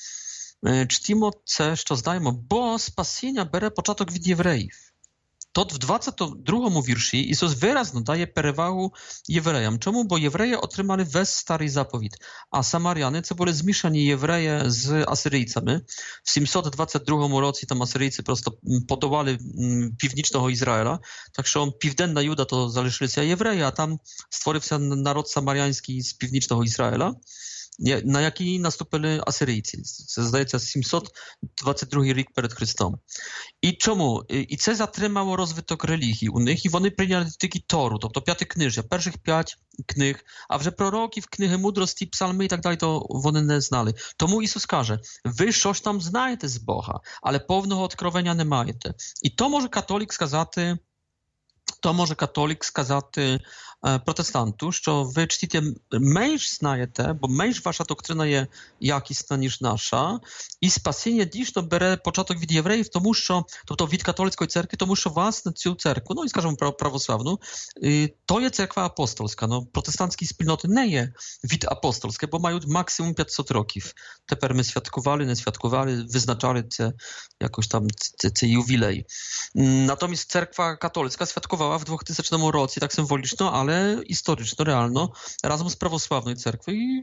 чтімо це, що знаємо, бо спасіння бере початок від євреїв. Тут в двадцять другому вірші Ісус виразно дає перевагу євреям. Чому? Бо євреї отримали весь старий заповіт, а Самаряни це були змішані євреї з Асирійцями. В сімсот двадцять другому році там Асирійці просто подолали північного Ізраїля, так що південна Юда то залишилися євреї, а там створився народ самаряński з північного Ізраїля, на який наступили Асирійці. Це, здається, сімсот двадцять другий рік перед Христом. І чому? І це затримало розвиток релігії у них, і вони прийняли тільки Тору, тобто п'ятикнижжя, перших п'ять книг, а вже пророків, книги мудрості, псалми і так далі, то вони не знали. Тому Ісус каже, ви щось там знаєте з Бога, але повного откровення не маєте. І то може католік сказати, то може католік сказати протестанту, що ви чтите менш знаєте, бо менш ваша доктryna є якісна, ніж наша, і спасіння дійсно бере початок від євреїв, тому що, тобто від католицької церкви, тому що вас на цю церкву, ну і скажімо православну, то є церква апостольська. No, протестантські спільноти не є від апостольське, бо мають максимум п'ятсот років. Тепер ми святкували, не святкували, визначали це jakoś tam цей ювілей. Natomiast cerkwa katolicka świadkowała w dwutysięcznym roku, tak symboliczno, ale historyczno, realno, razem z prawosławną cerkwią i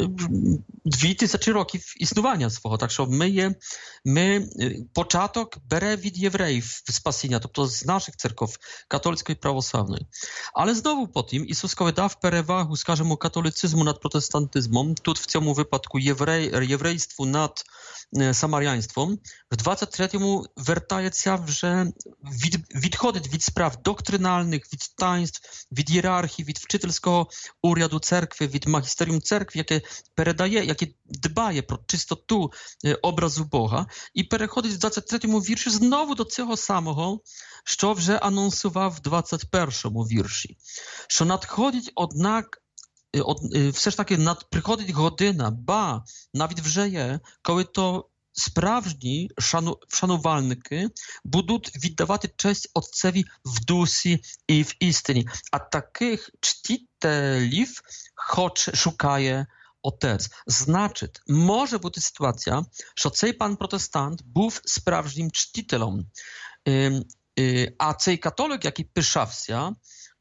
dwie tysiące roków istnienia swego. Tak, że my, je, my początek bere від євреїв спасіння, тобто з наших церков, католицької і православної. Але знову потім Ісус, коли дав перевагу, скажімо, католицизму над протестантизмом, тут в цьому випадку єврей, єврейству над самарянством, в двадцять третьому вертається вже, від, відходить від справ доктринальних, від таїнств, від ієрархії, від вчительського уряду церкви, від магістеріум церкви, яке передає, яке дбає про чистоту образу Бога, і переходить в двадцять третьому вірші знову до цього самого, що вже анонсував в двадцять першому вірші. Що надходить, однак, Od, все ж таки над, приходить година, ба, навіть вже є, коли то справжні шану, шанувальники будуть віддавати честь Отцеві в дусі і в істині. А таких чтителів хоч шукає Отець. Значить, може бути ситуація, що цей пан протестант був справжнім чтителем, а цей католик, який пишався,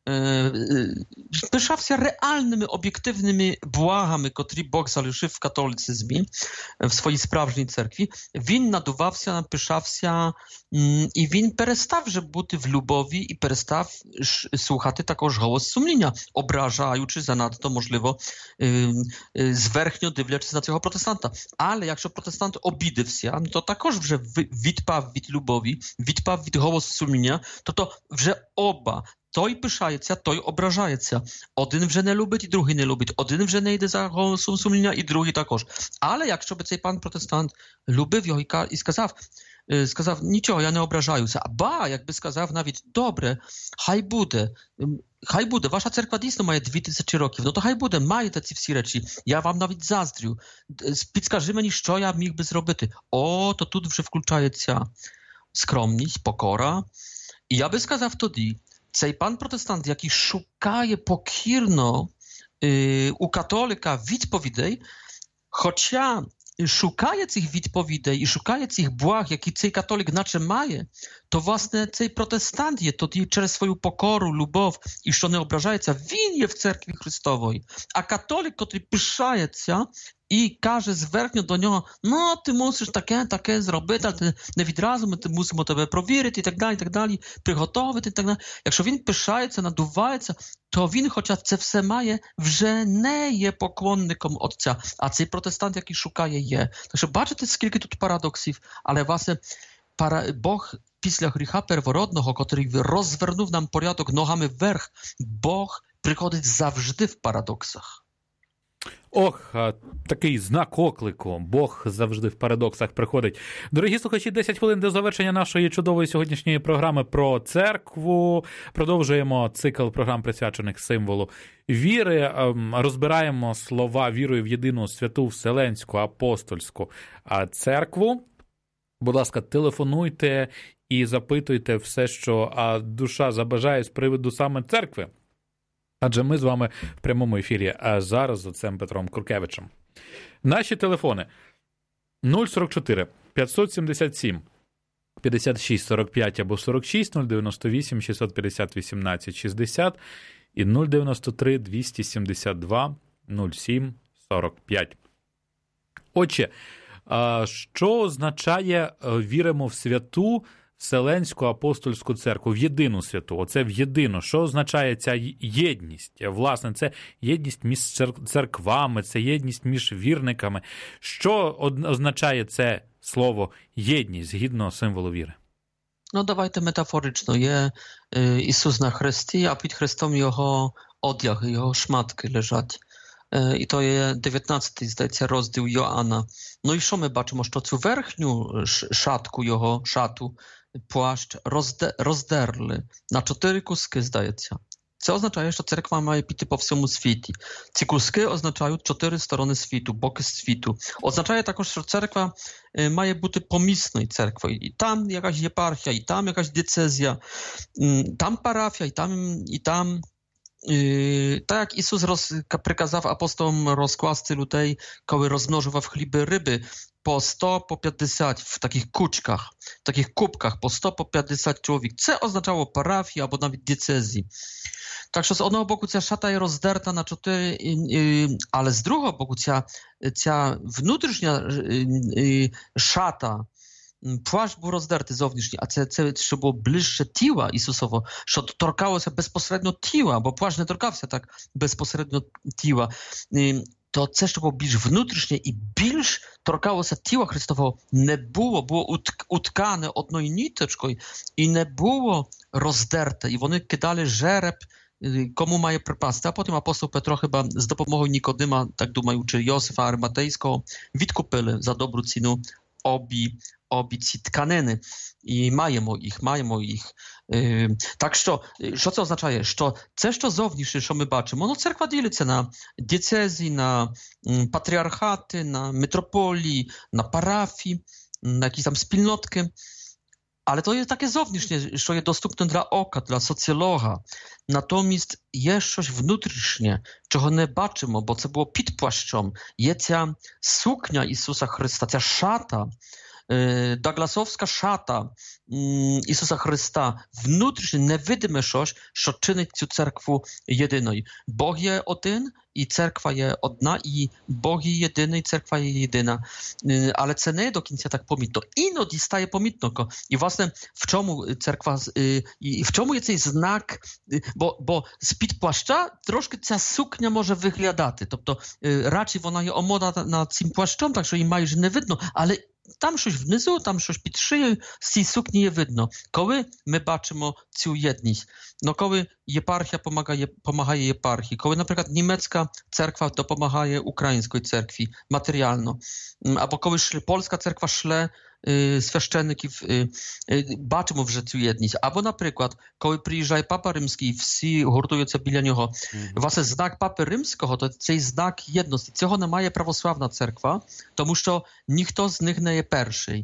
пишався реальними, об'єктивними благами, котрі Бог залишив в католицизмі, в своїй справжній церкві, він надувався, пишався, і він перестав вже бути в любові і перестав слухати також голос сумління, ображаючи занадто, можливо, зверхньо дивлячись на цього протестанта. Але якщо протестант обідився, то також вже відпав від любові, відпав від голосу сумління, то то вже оба той пишається, той ображається. Один вже не любить, і другий не любить. Один вже не йде за голосом сумління, і другий також. Але якщо би цей пан протестант любив його і сказав, сказав, нічого, я не ображаюся. Ба, якби сказав навіть, добре, хай буде, хай буде, ваша церква дійсно має дві тисячі років, no to хай буде, маєте ці всі речі, я вам навіть заздрю, підскажи мені, що я міг би зробити. О, то тут вже включається скромність, покора. І я би сказав тоді, цей пан протестант, який шукає покірно y, у католика відповідей, хоча шукає цих відповідей і шукає цих благ, які цей католик наче має, то, власне, цей протестант є тоді через свою покору, любов і що не ображається, він є в церкві Христової. А католик, котрий пишається і каже зверхньо до нього, ну, ти мусиш таке, таке зробити, а ти не відразу, ми мусимо тебе провірити і так далі, і так далі, приготовити і так далі. Якщо він пишається, надувається, то він, хоча це все має, вже не є поклонником Отця. А цей протестант, який шукає, є. Так що бачите, скільки тут парадоксів, але, власне, пара... Бог після гріха первородного, котрий розвернув нам порядок ногами вверх, Бог приходить завжди в парадоксах. Ох, такий знак оклику. Бог завжди в парадоксах приходить. Дорогі слухачі, десять хвилин до завершення нашої чудової сьогоднішньої програми про церкву. Продовжуємо цикл програм, присвячених символу віри. Розбираємо слова вірою в єдину святу Вселенську апостольську церкву. Будь ласка, телефонуйте і запитуйте все, що душа забажає з приводу саме церкви. Адже ми з вами в прямому ефірі зараз з отцем Петром Куркевичем. Наші телефони нуль сорок чотири п'ятсот сімдесят сім п'ятдесят шість сорок п'ять або сорок шість, нуль дев'яносто вісім шістсот п'ятдесят вісімнадцять шістдесят і нуль дев'яносто три двісті сімдесят два нуль сім сорок п'ять. Отже, що означає «віримо в святу Вселенську апостольську церкву», в єдину святу, оце в єдину. Що означає ця єдність? Власне, це єдність між церквами, це єдність між вірниками. Що означає це слово «єдність» згідно символу віри? Ну, давайте метафорично. Є е, Ісус на хресті, а під хрестом його одяги, його шматки лежать. Е, і то є дев'ятнадцятий, здається, розділ Йоанна. Ну і що ми бачимо? Що цю верхню шатку його, шату, płaszcz rozde, rozdерли на чотири куски, здається. Це означає, що церква має піти по всьому світі. Ці куски означають чотири сторони світу, боки світу. Означає також, що церква має бути помісною церквою. І там якась єпархія, і там якась дієцезія, там парафія, і там, і там. Yy, tak jak Jezus roz, przykazał apostolom rozkładcy ludzi, kiedy rozmnożył chleby, ryby, po sto, po pięćdziesiąt w takich kuczkach, w takich kubkach, po sto, po pięćdziesiąt człowiek. Co oznaczało parafię albo nawet diecezji. Tak, że z jednego boku ta szata jest rozderta na cztery, yy, ale z drugiego boku ta, ta wewnętrzna yy, szata, płaszcz był rozdерty zowniecznie, a це, це що було ближче тіла Ісусового, що торкалося безпосередньо тіла, бо пłaszcz не торкався так безпосередньо тіла, то це, що було більш внутрішнє і більш торкалося тіла Христового, не було, було уткане одною ниточкою і не було роздерте, і вони кидали жереб, komu mają pripasty, a potem apostoł Petro chyba z dopomogą Nikodima, tak думаю, czy Józefa Arymatejskiego, відкупили за добру ціну обі, обі ці тканини. І маємо їх, маємо їх. Е, так що, що це означає? Що це, що зовніше, що ми бачимо, ну, церква ділиться на дієцезії, на м, патріархати, на митрополії, на парафії, на якісь там спільнотки. Ale to jest takie zowniecznie, що є доступне для ока, для соціолога. Натомість є щось внутрішнє, чого не бачимо, бо це було під плащом. Є ця сукня Ісуса Христа, ця шата, Douglasowska шата Ісуса Христа, внутрішня невидима щось, що чинить цю церкву єдиною. Бог є один, і церква є одна, і Бог є єдиний, і церква є єдина. Але це не до кінця так помітно. Іноді стає помітно. І, власне, в чому церква, і в чому є цей знак, бо, бо з-під плаща трошки ця сукня може виглядати. Тобто, радше вона є омода над цим плащом, так що її майже не видно, але там щось внизу, там щось під шиєю, з цієї сукні є видно. Коли ми бачимо цю єдність, no коли єпархія допомагає, допомагає єпархії, коли, наприклад, німецька церква допомагає українській церкві матеріально, або коли польська церква шле священників, бачимо вже цю єдність. Або, наприклад, коли приїжджає Папа Римський, всі гуртуються біля нього. Mm-hmm. Власне, знак Папи Римського, то цей знак єдності. Цього не має православна церква, тому що ніхто з них не є перший.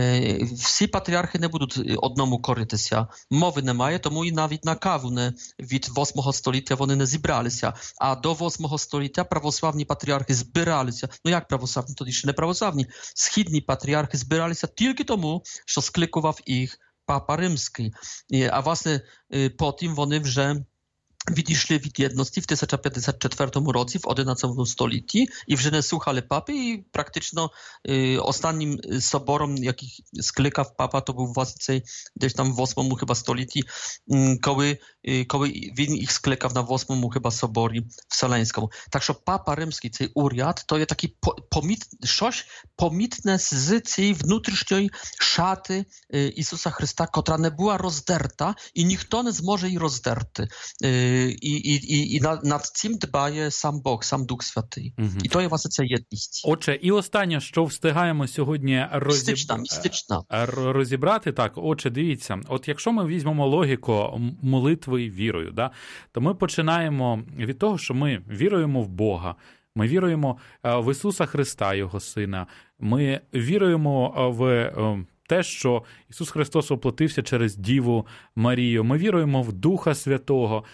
Всі патріархи не будуть одному коритися. Мови немає, тому і навіть на каву не, від восьмого століття вони не зібралися. А до восьмого століття православні патріархи збиралися. Ну як православні? Тоді ще не православні. Східні патріархи збиралися тільки тому, що скликував їх Папа Римський. А власне потім вони вже відійшли від єдності в тисяча п'ятдесят четвертому році, в одинадцятому столітті, і вже не слухали папи, і практично е, останнім собором, який скликав папа, то був власне цей десь там в восьмому хіба столітті, е, коли, е, коли він їх скликав на восьмому хіба соборі Вселенському. Так що Папа Римський, цей уряд, то є такий поміт, щось помітне з цієї внутрішньої шати е, Ісуса Христа, котра не була роздерта, і ніхто не зможе її роздерти. Е, І, і, і, і над цим дбає сам Бог, сам Дух Святий. Угу. І то є, власне, ця єдність. Отже, і останнє, що встигаємо сьогодні розіб... містична, містична. розібрати, так, отже, дивіться, от якщо ми візьмемо логіку молитви вірою, да, то ми починаємо від того, що ми віруємо в Бога, ми віруємо в Ісуса Христа, Його Сина, ми віруємо в те, що Ісус Христос оплатився через Діву Марію, ми віруємо в Духа Святого.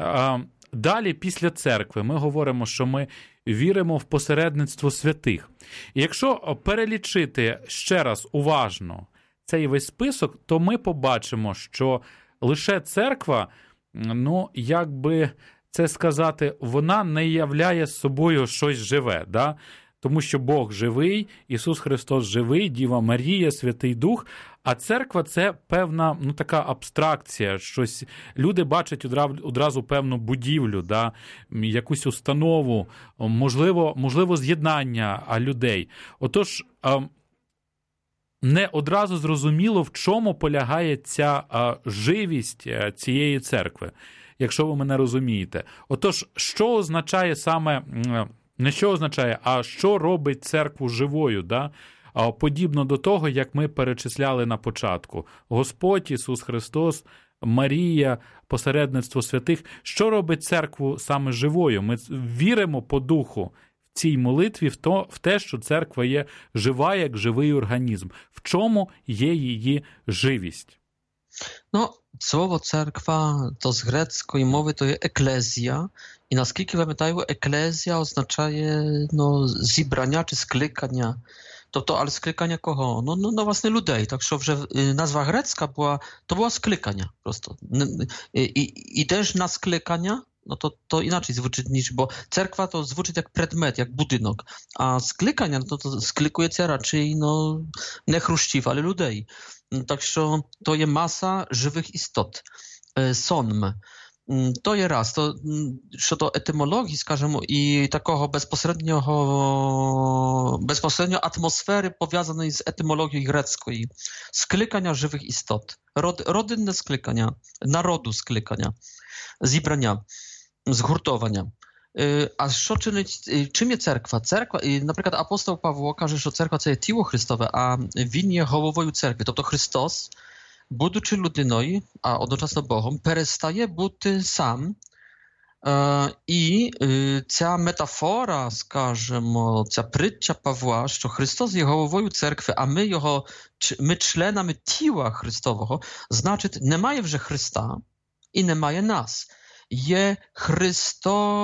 Далі, після церкви, ми говоримо, що ми віримо в посередництво святих. І якщо перелічити ще раз уважно цей весь список, то ми побачимо, що лише церква, ну, як би це сказати, вона не являє собою щось живе, да? Тому що Бог живий, Ісус Христос живий, Діва Марія, Святий Дух, а церква – це певна, ну, така абстракція, щось, люди бачать одразу певну будівлю, да, якусь установу, можливо, можливо з'єднання людей. Отож, не одразу зрозуміло, в чому полягає ця живість цієї церкви, якщо ви мене розумієте. Отож, що означає саме... Не що означає, а що робить церкву живою, да? Подібно до того, як ми перечисляли на початку. Господь, Ісус Христос, Марія, посередництво святих. Що робить церкву саме живою? Ми віримо по духу в цій молитві в, то, в те, що церква є жива, як живий організм. В чому є її живість? Ну, слово церква, to z greckiej mowy to jest eklezja i naskільки пам'ятаю, еклезія означає, no, зібрання чи скликання. Тобто, але скликання кого? Ну, ну, no, власне, людей. Так що вже назва грецька була, то було скликання просто. І, і, ідеш на скликання, no to, to inaczej звучить niż, bo cerkwa to звучить jak предмет, jak budynek, a sklykania, no to sklikujecie raczej, no, nie chruściw, ale ludzi. Tak, że to jest masa żywych istot. Sonm. To jest raz. To, co do etymologii, скажімо, i takiego bezpośredniego, bezpośrednio atmosfery powiązanej z etymologią grecką. Sklykania żywych istot. Rod, rodynne sklykania, narodu sklykania, zібрання, згуртовання. А що чинить, чим є церква? Церква, і, наприклад, апостол Павло каже, що церква – це є тіло Христове, а він є головою церкви. Тобто Христос, будучи людиною, а одночасно Богом, перестає бути сам. І ця метафора, скажімо, ця притча Павла, що Христос є головою церкви, а ми його, ми членами тіла Христового, значить, немає вже Христа і немає нас. Є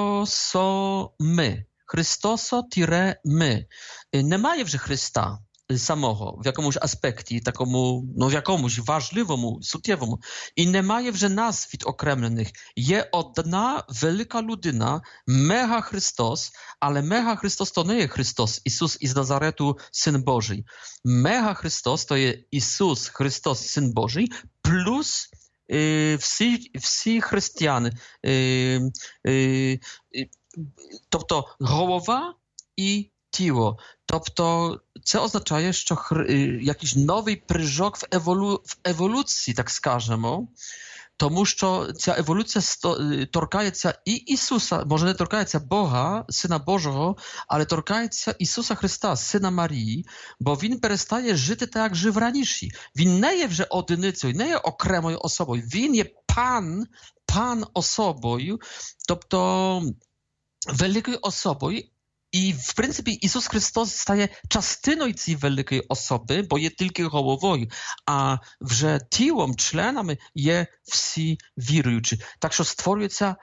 Христосо ми. Христосо тире ми. Немає вже Христа. самого, в якомусь аспекті, такому, ну, в якомусь важливому, суттєвому. І немає вже нас відокремлених. Є одна велика людина, Мега Христос, але Мега Христос то не є Христос, Ісус із Назарету, Син Божий. Мега Христос то є Ісус Христос, Син Божий, плюс е, всі, всі християни. Е, е, тобто голова і тіло. Тобто це означає, що якийсь новий прыжок в, еволю... в еволюції, так скажемо, тому що ця еволюція торкається і Ісуса, може не торкається Бога, Сина Божого, але торкається Ісуса Христа, Сина Марії, бо Він перестає жити так, як жив раніше. Він не є вже одиницею, не є окремою особою. Він є Пан, Пан особою, тобто великою особою. І, в принципі, Ісус Христос стає частиною цієї великої особи, бо є тільки головою, а вже тілом, членами є всі віруючі. Так що створюється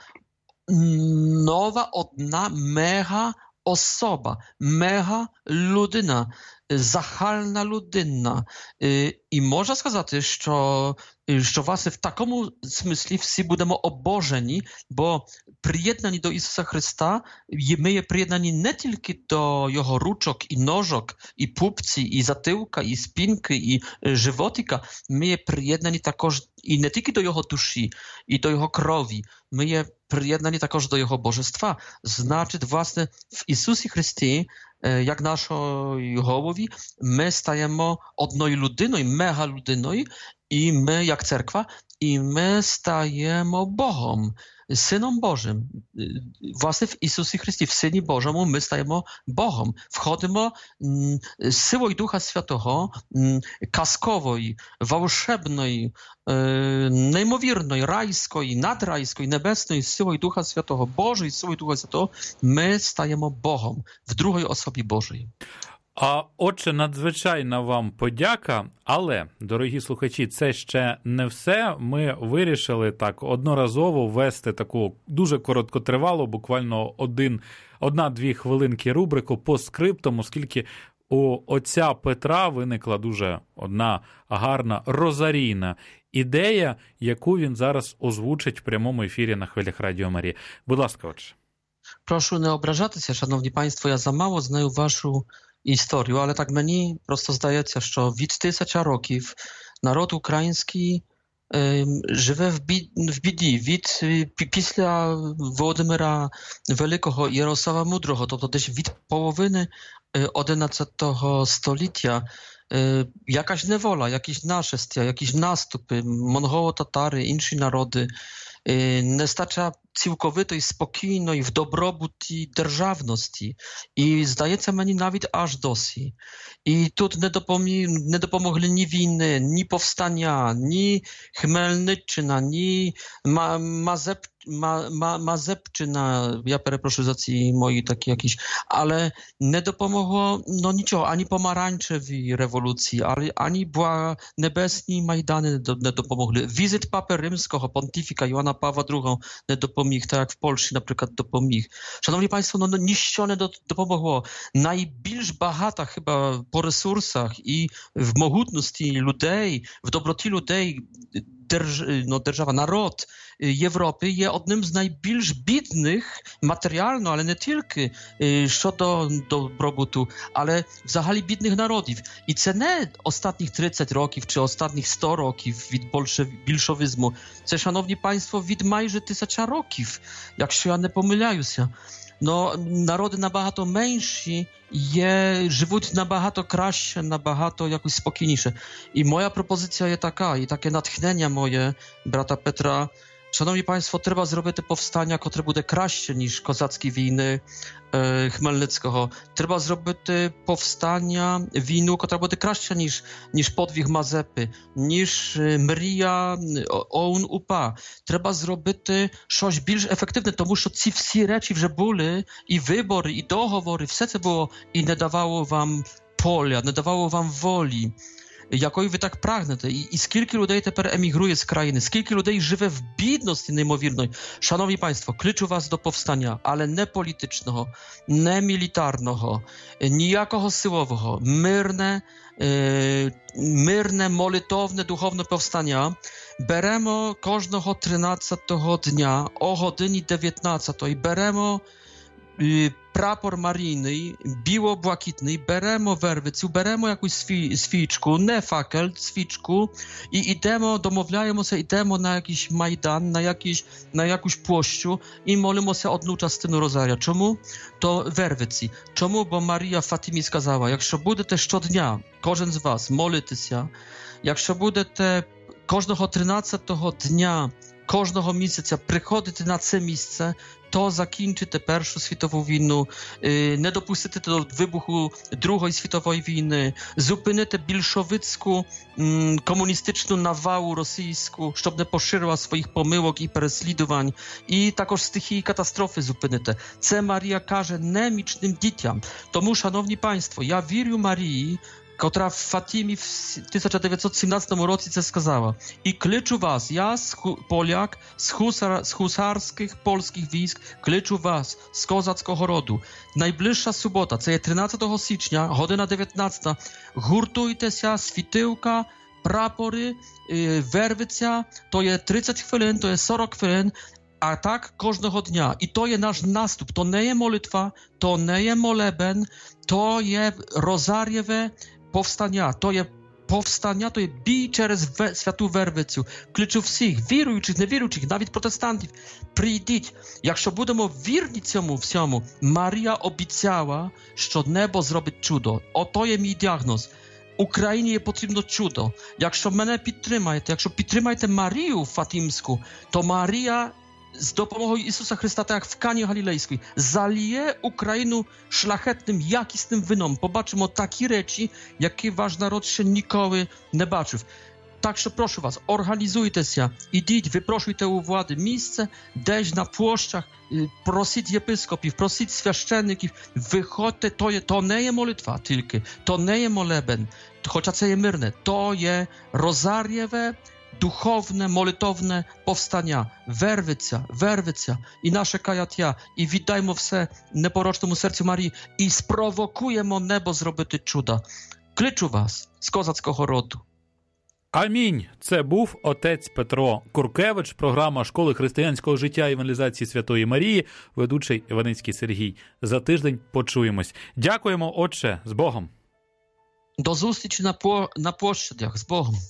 нова одна мега особа, мега людина, загальна людина. І можна сказати, що, що власне в такому смислі всі будемо обожені, бо приєднані до Ісуса Христа, ми є приєднані не тільки до Його ручок і ножок, і пупці, і затилка, і спинки, і животика, ми є приєднані також і не тільки до Його душі, і до Його крові, ми є приєднані також до Його божества. Значить, власне, в Ісусі Христі, як нашої голові, ми стаємо одною людиною, мега людиною, і ми, як церква, і ми стаємо Богом, Synom Bożym. Właśnie w Isusie Chrystie, w Synie Bożemu, my stajemy Bogom. Wchodzimy z siłą Ducha Świętego, kaskowej, wałszebnej, niemowiernej, rajskiej, nadrajskiej, niebesnej, z siłą Ducha Świętego, Bożej, z siłą Ducha Świętego, my stajemy Bogom w drugiej osobie Bożej. А отже, надзвичайна вам подяка, але, дорогі слухачі, це ще не все. Ми вирішили так одноразово ввести таку дуже короткотривалу, буквально один, одна-дві хвилинки рубрику по скриптам, оскільки у отця Петра виникла дуже одна гарна розарійна ідея, яку він зараз озвучить в прямому ефірі на хвилях Радіо Марія. Будь ласка, отже. Прошу не ображатися, шановні панство, я замало знаю вашу історію, але так мені просто здається, що від тисяча років народ український е, живе в, бід, в біді. Від, після Володимира Великого і Ярослава Мудрого, тобто десь від половини одинадцятого століття, е, якась невола, якісь нашестя, якісь наступи, монголо-татари, інші народи, е, нестача цілковитої, спокійної, в добробуті державності. І, здається мені, навіть аж досі. І тут не, допомі... не допомогли ні війни, ні повстання, ні Хмельниччина, ні Ма... Мазеп... Ма... Ма... Мазепчина, я перепрошую за ці мої такі якісь, але не допомогло no нічого, ані помаранчевій революції, ані бła небесні майдани не допомогли. Візит Папи Римського, понтифіка Йоанна Павла другого не допоміг, tak jak w Polsce na przykład допоміг. Szanowni Państwo, no, no ніщо не допомогло. Найбільш багата chyba по ресурсах і в могутності людей, в доброті людей держ, no, держава, народ Європи є одним з найбільш бідних матеріально, але не тільки щодо добробуту, але взагалі бідних народів. І це не останніх тридцять років чи останніх сто років від більшовизму. Це, шановні панство, від майже тисяча років, якщо я не помиляюся. No, narody nabагато менші є, живуть набагато краще, набагато якось спокійніше. І моя пропозиція є така, і таке натхнення моє, брата Петра. Szanowni Państwo, trzeba zrobić powstania, które będzie краще, niż kozackie wojny e, Chmelnickiego. Trzeba zrobić powstania, wojnę, która będzie краще, niż, niż podwig Mazepy, niż e, mrija O U N U P A. Trzeba zrobić coś більш efektywne, тому що ці всі речі вже були, і вибори, і договори, все це було, і не давало вам поля, не давало вам волі. якої ви так прагнете. І, і скільки людей тепер емігрує з країни, скільки людей живе в бідності неймовірної. Шановні панство, кличу вас до повстання, але не політичного, не мілітарного, ніякого силового, мирне, е, мирне, молитовне, духовне повстання. Беремо кожного тринадцятого дня о годині дев'ятнадцятої, беремо прапор Марійний, біло-блакитний, беремо вервицю, беремо якусь сві, свічку, не факел, свічку і йдемо, домовляємося, йдемо на jakiś майдан, на, jakiś, на якусь площу і молимося одну частину розарія. Чому? То вервиці. Чому? Бо Марія в Фатимі сказала, якщо будете щодня, кожен з вас, молитися, якщо будете кожного тринадцятого дня, кожного місяця приходити на це місце, то закінчите Першу світову війну, не допустите до вибуху Другої світової війни, зупините більшовицьку комуністичну навалу російську, щоб не поширила своїх помилок і переслідувань, і також стихії катастрофи зупините. Це Марія каже немічним дітям. Тому, шановні панство, я вірю Марії, котра в Фатимі в тисяча дев'ятсот сімнадцятому році це сказала. І кличу вас, я, поляк, з, хусар, з хусарських польських військ, кличу вас, з козацького роду. Найближча субота, це є тринадцятого січня, година дев'ятнадцята. Гуртуйтеся, світилка, прапори, вервиця, то є тридцять хвилин, то є сорок хвилин, a tak każdego dnia. I to jest nasz nastup. To nie jest molitwa, to nie jest moleben, to jest rozariewe powstania. To jest powstania, to jest bij через святу вервицю. Кличу всіх, віруючих, невіруючих, навіть протестантів, прийдіть. Якщо будемо вірні цьому всьому, Марія обіцяла, що небо зробить чудо. Ото є мій діагноз. Україні є потрібно чудо. Якщо мене підтримаєте, якщо підтримаєте Марію Фатимську, то Марія z dopomogą Jezusa Chrysta, tak jak w Kanie Galilejskiej, zalije Ukrainu szlachetnym, jakistym wynom. Pobaczymy takie rzeczy, jakie wasz naród się nikoły nie baczył. Także proszę was, organizujcie się, idźcie, wyproszujcie u władzy miejsce, dejść na płoszczach, prosić episkopów, prosić święcenników, wychodźcie, to, je, to nie jest molitwa tylko, to nie jest moleben, chociaż to jest myrne, to jest rozariewe, duchowne, molitowne powstania, werwycia, werwycia i nasze kajatja i witajmy все непорочному серцю Марії і спровокуємо небо зробити чудо. Кличу вас з козацького роду. Амінь. Це був отець Петро Куркевич, програма Школи християнського життя і евангелізації Святої Марії, ведучий Іваницький Сергій. За тиждень почуємось. Дякуємо, отче, з Богом. До зустрічі на, по, на площадях, з Богом.